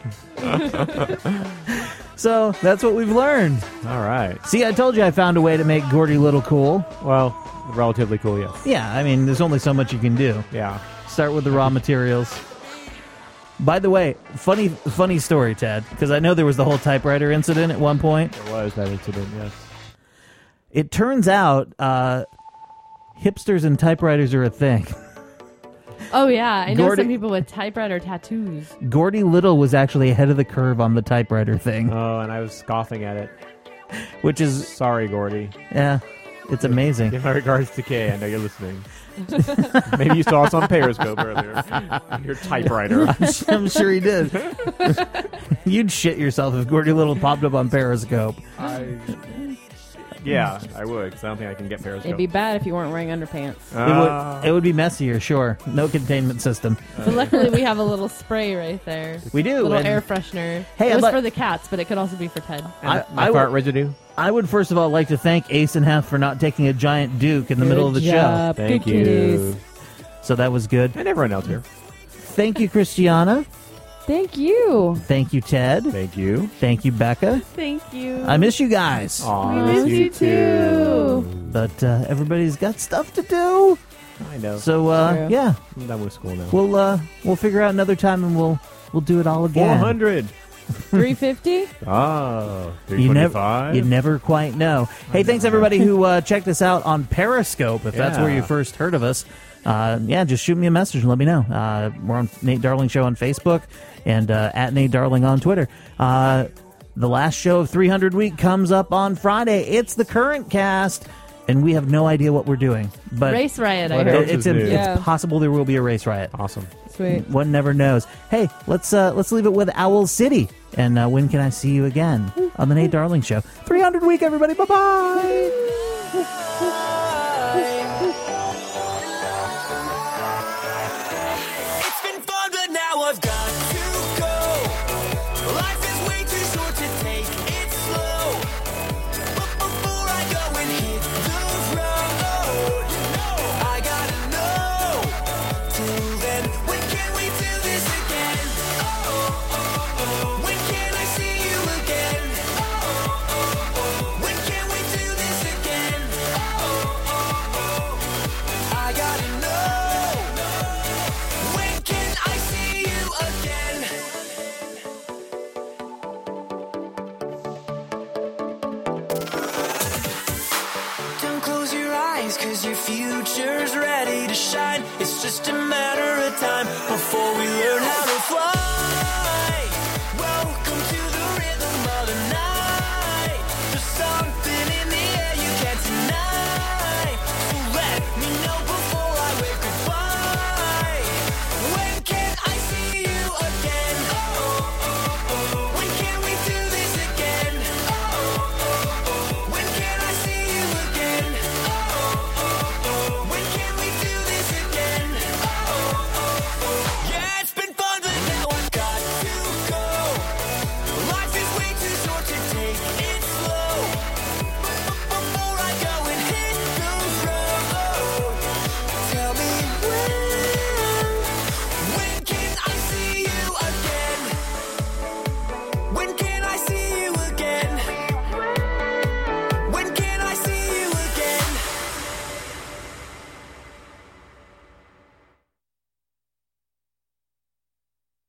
So that's what we've learned. All right. See, I told you I found a way to make Gordy Little cool. Well, relatively cool, yes. Yeah, I mean, there's only so much you can do. Yeah. Start with the raw materials. By the way, funny story, Ted, because I know there was the whole typewriter incident at one point. There was that incident, yes. It turns out hipsters and typewriters are a thing. Oh, yeah. I know Gordy- some people with typewriter tattoos. Gordy Little was actually ahead of the curve on the typewriter thing, Oh, and I was scoffing at it. which is, Sorry, Gordy. yeah, it's amazing. Give my regards to Kay. I know you're listening. Maybe you saw us on Periscope earlier. Your typewriter. I'm sure he did. You'd shit yourself if Gordy Little popped up on Periscope. Yeah, I would, because I don't think I can get Periscope. It'd be bad if you weren't wearing underpants. It would be messier, sure. No containment system. But luckily, we have a little spray right there. We do. Little and air freshener. Hey, it I'd was like- for the cats, but it could also be for Ted. My I fart would- residue. I would first of all like to thank Ace and Hef for not taking a giant Duke in the middle of the show. Thank you. So that was good. And everyone else here. Thank you, Christiana. Thank you. Thank you, Ted. Thank you. Thank you, Becca. Thank you. I miss you guys. Aw, We miss you too. but everybody's got stuff to do. I know. So yeah, I'm done with school now. We'll figure out another time and we'll do it all again. 400. 350. Oh, 325. You never quite know. Hey, thanks everybody who checked us out on Periscope. If that's where you first heard of us, just shoot me a message and let me know. We're on Nate Darling Show on Facebook and at Nate Darling on Twitter. The last show of 300 Week comes up on Friday. It's the current cast, and we have no idea what we're doing. But Race Riot, I heard. It's possible there will be a Race Riot. Awesome. Sweet. One never knows. Hey, let's leave it with Owl City. And when can I see you again on the Nate Darling Show? 300 Week, everybody. Bye-bye. It's been fun, but now I've got to go. Life is way too short to take it slow. But before I go and hit the road, I gotta know. Till then, when can we do this again? When can I see you again? When can we do this again? I gotta know. When can I see you again? Don't close your eyes, 'cause your future's ready to shine. It's just a matter of time before we learn how to fly.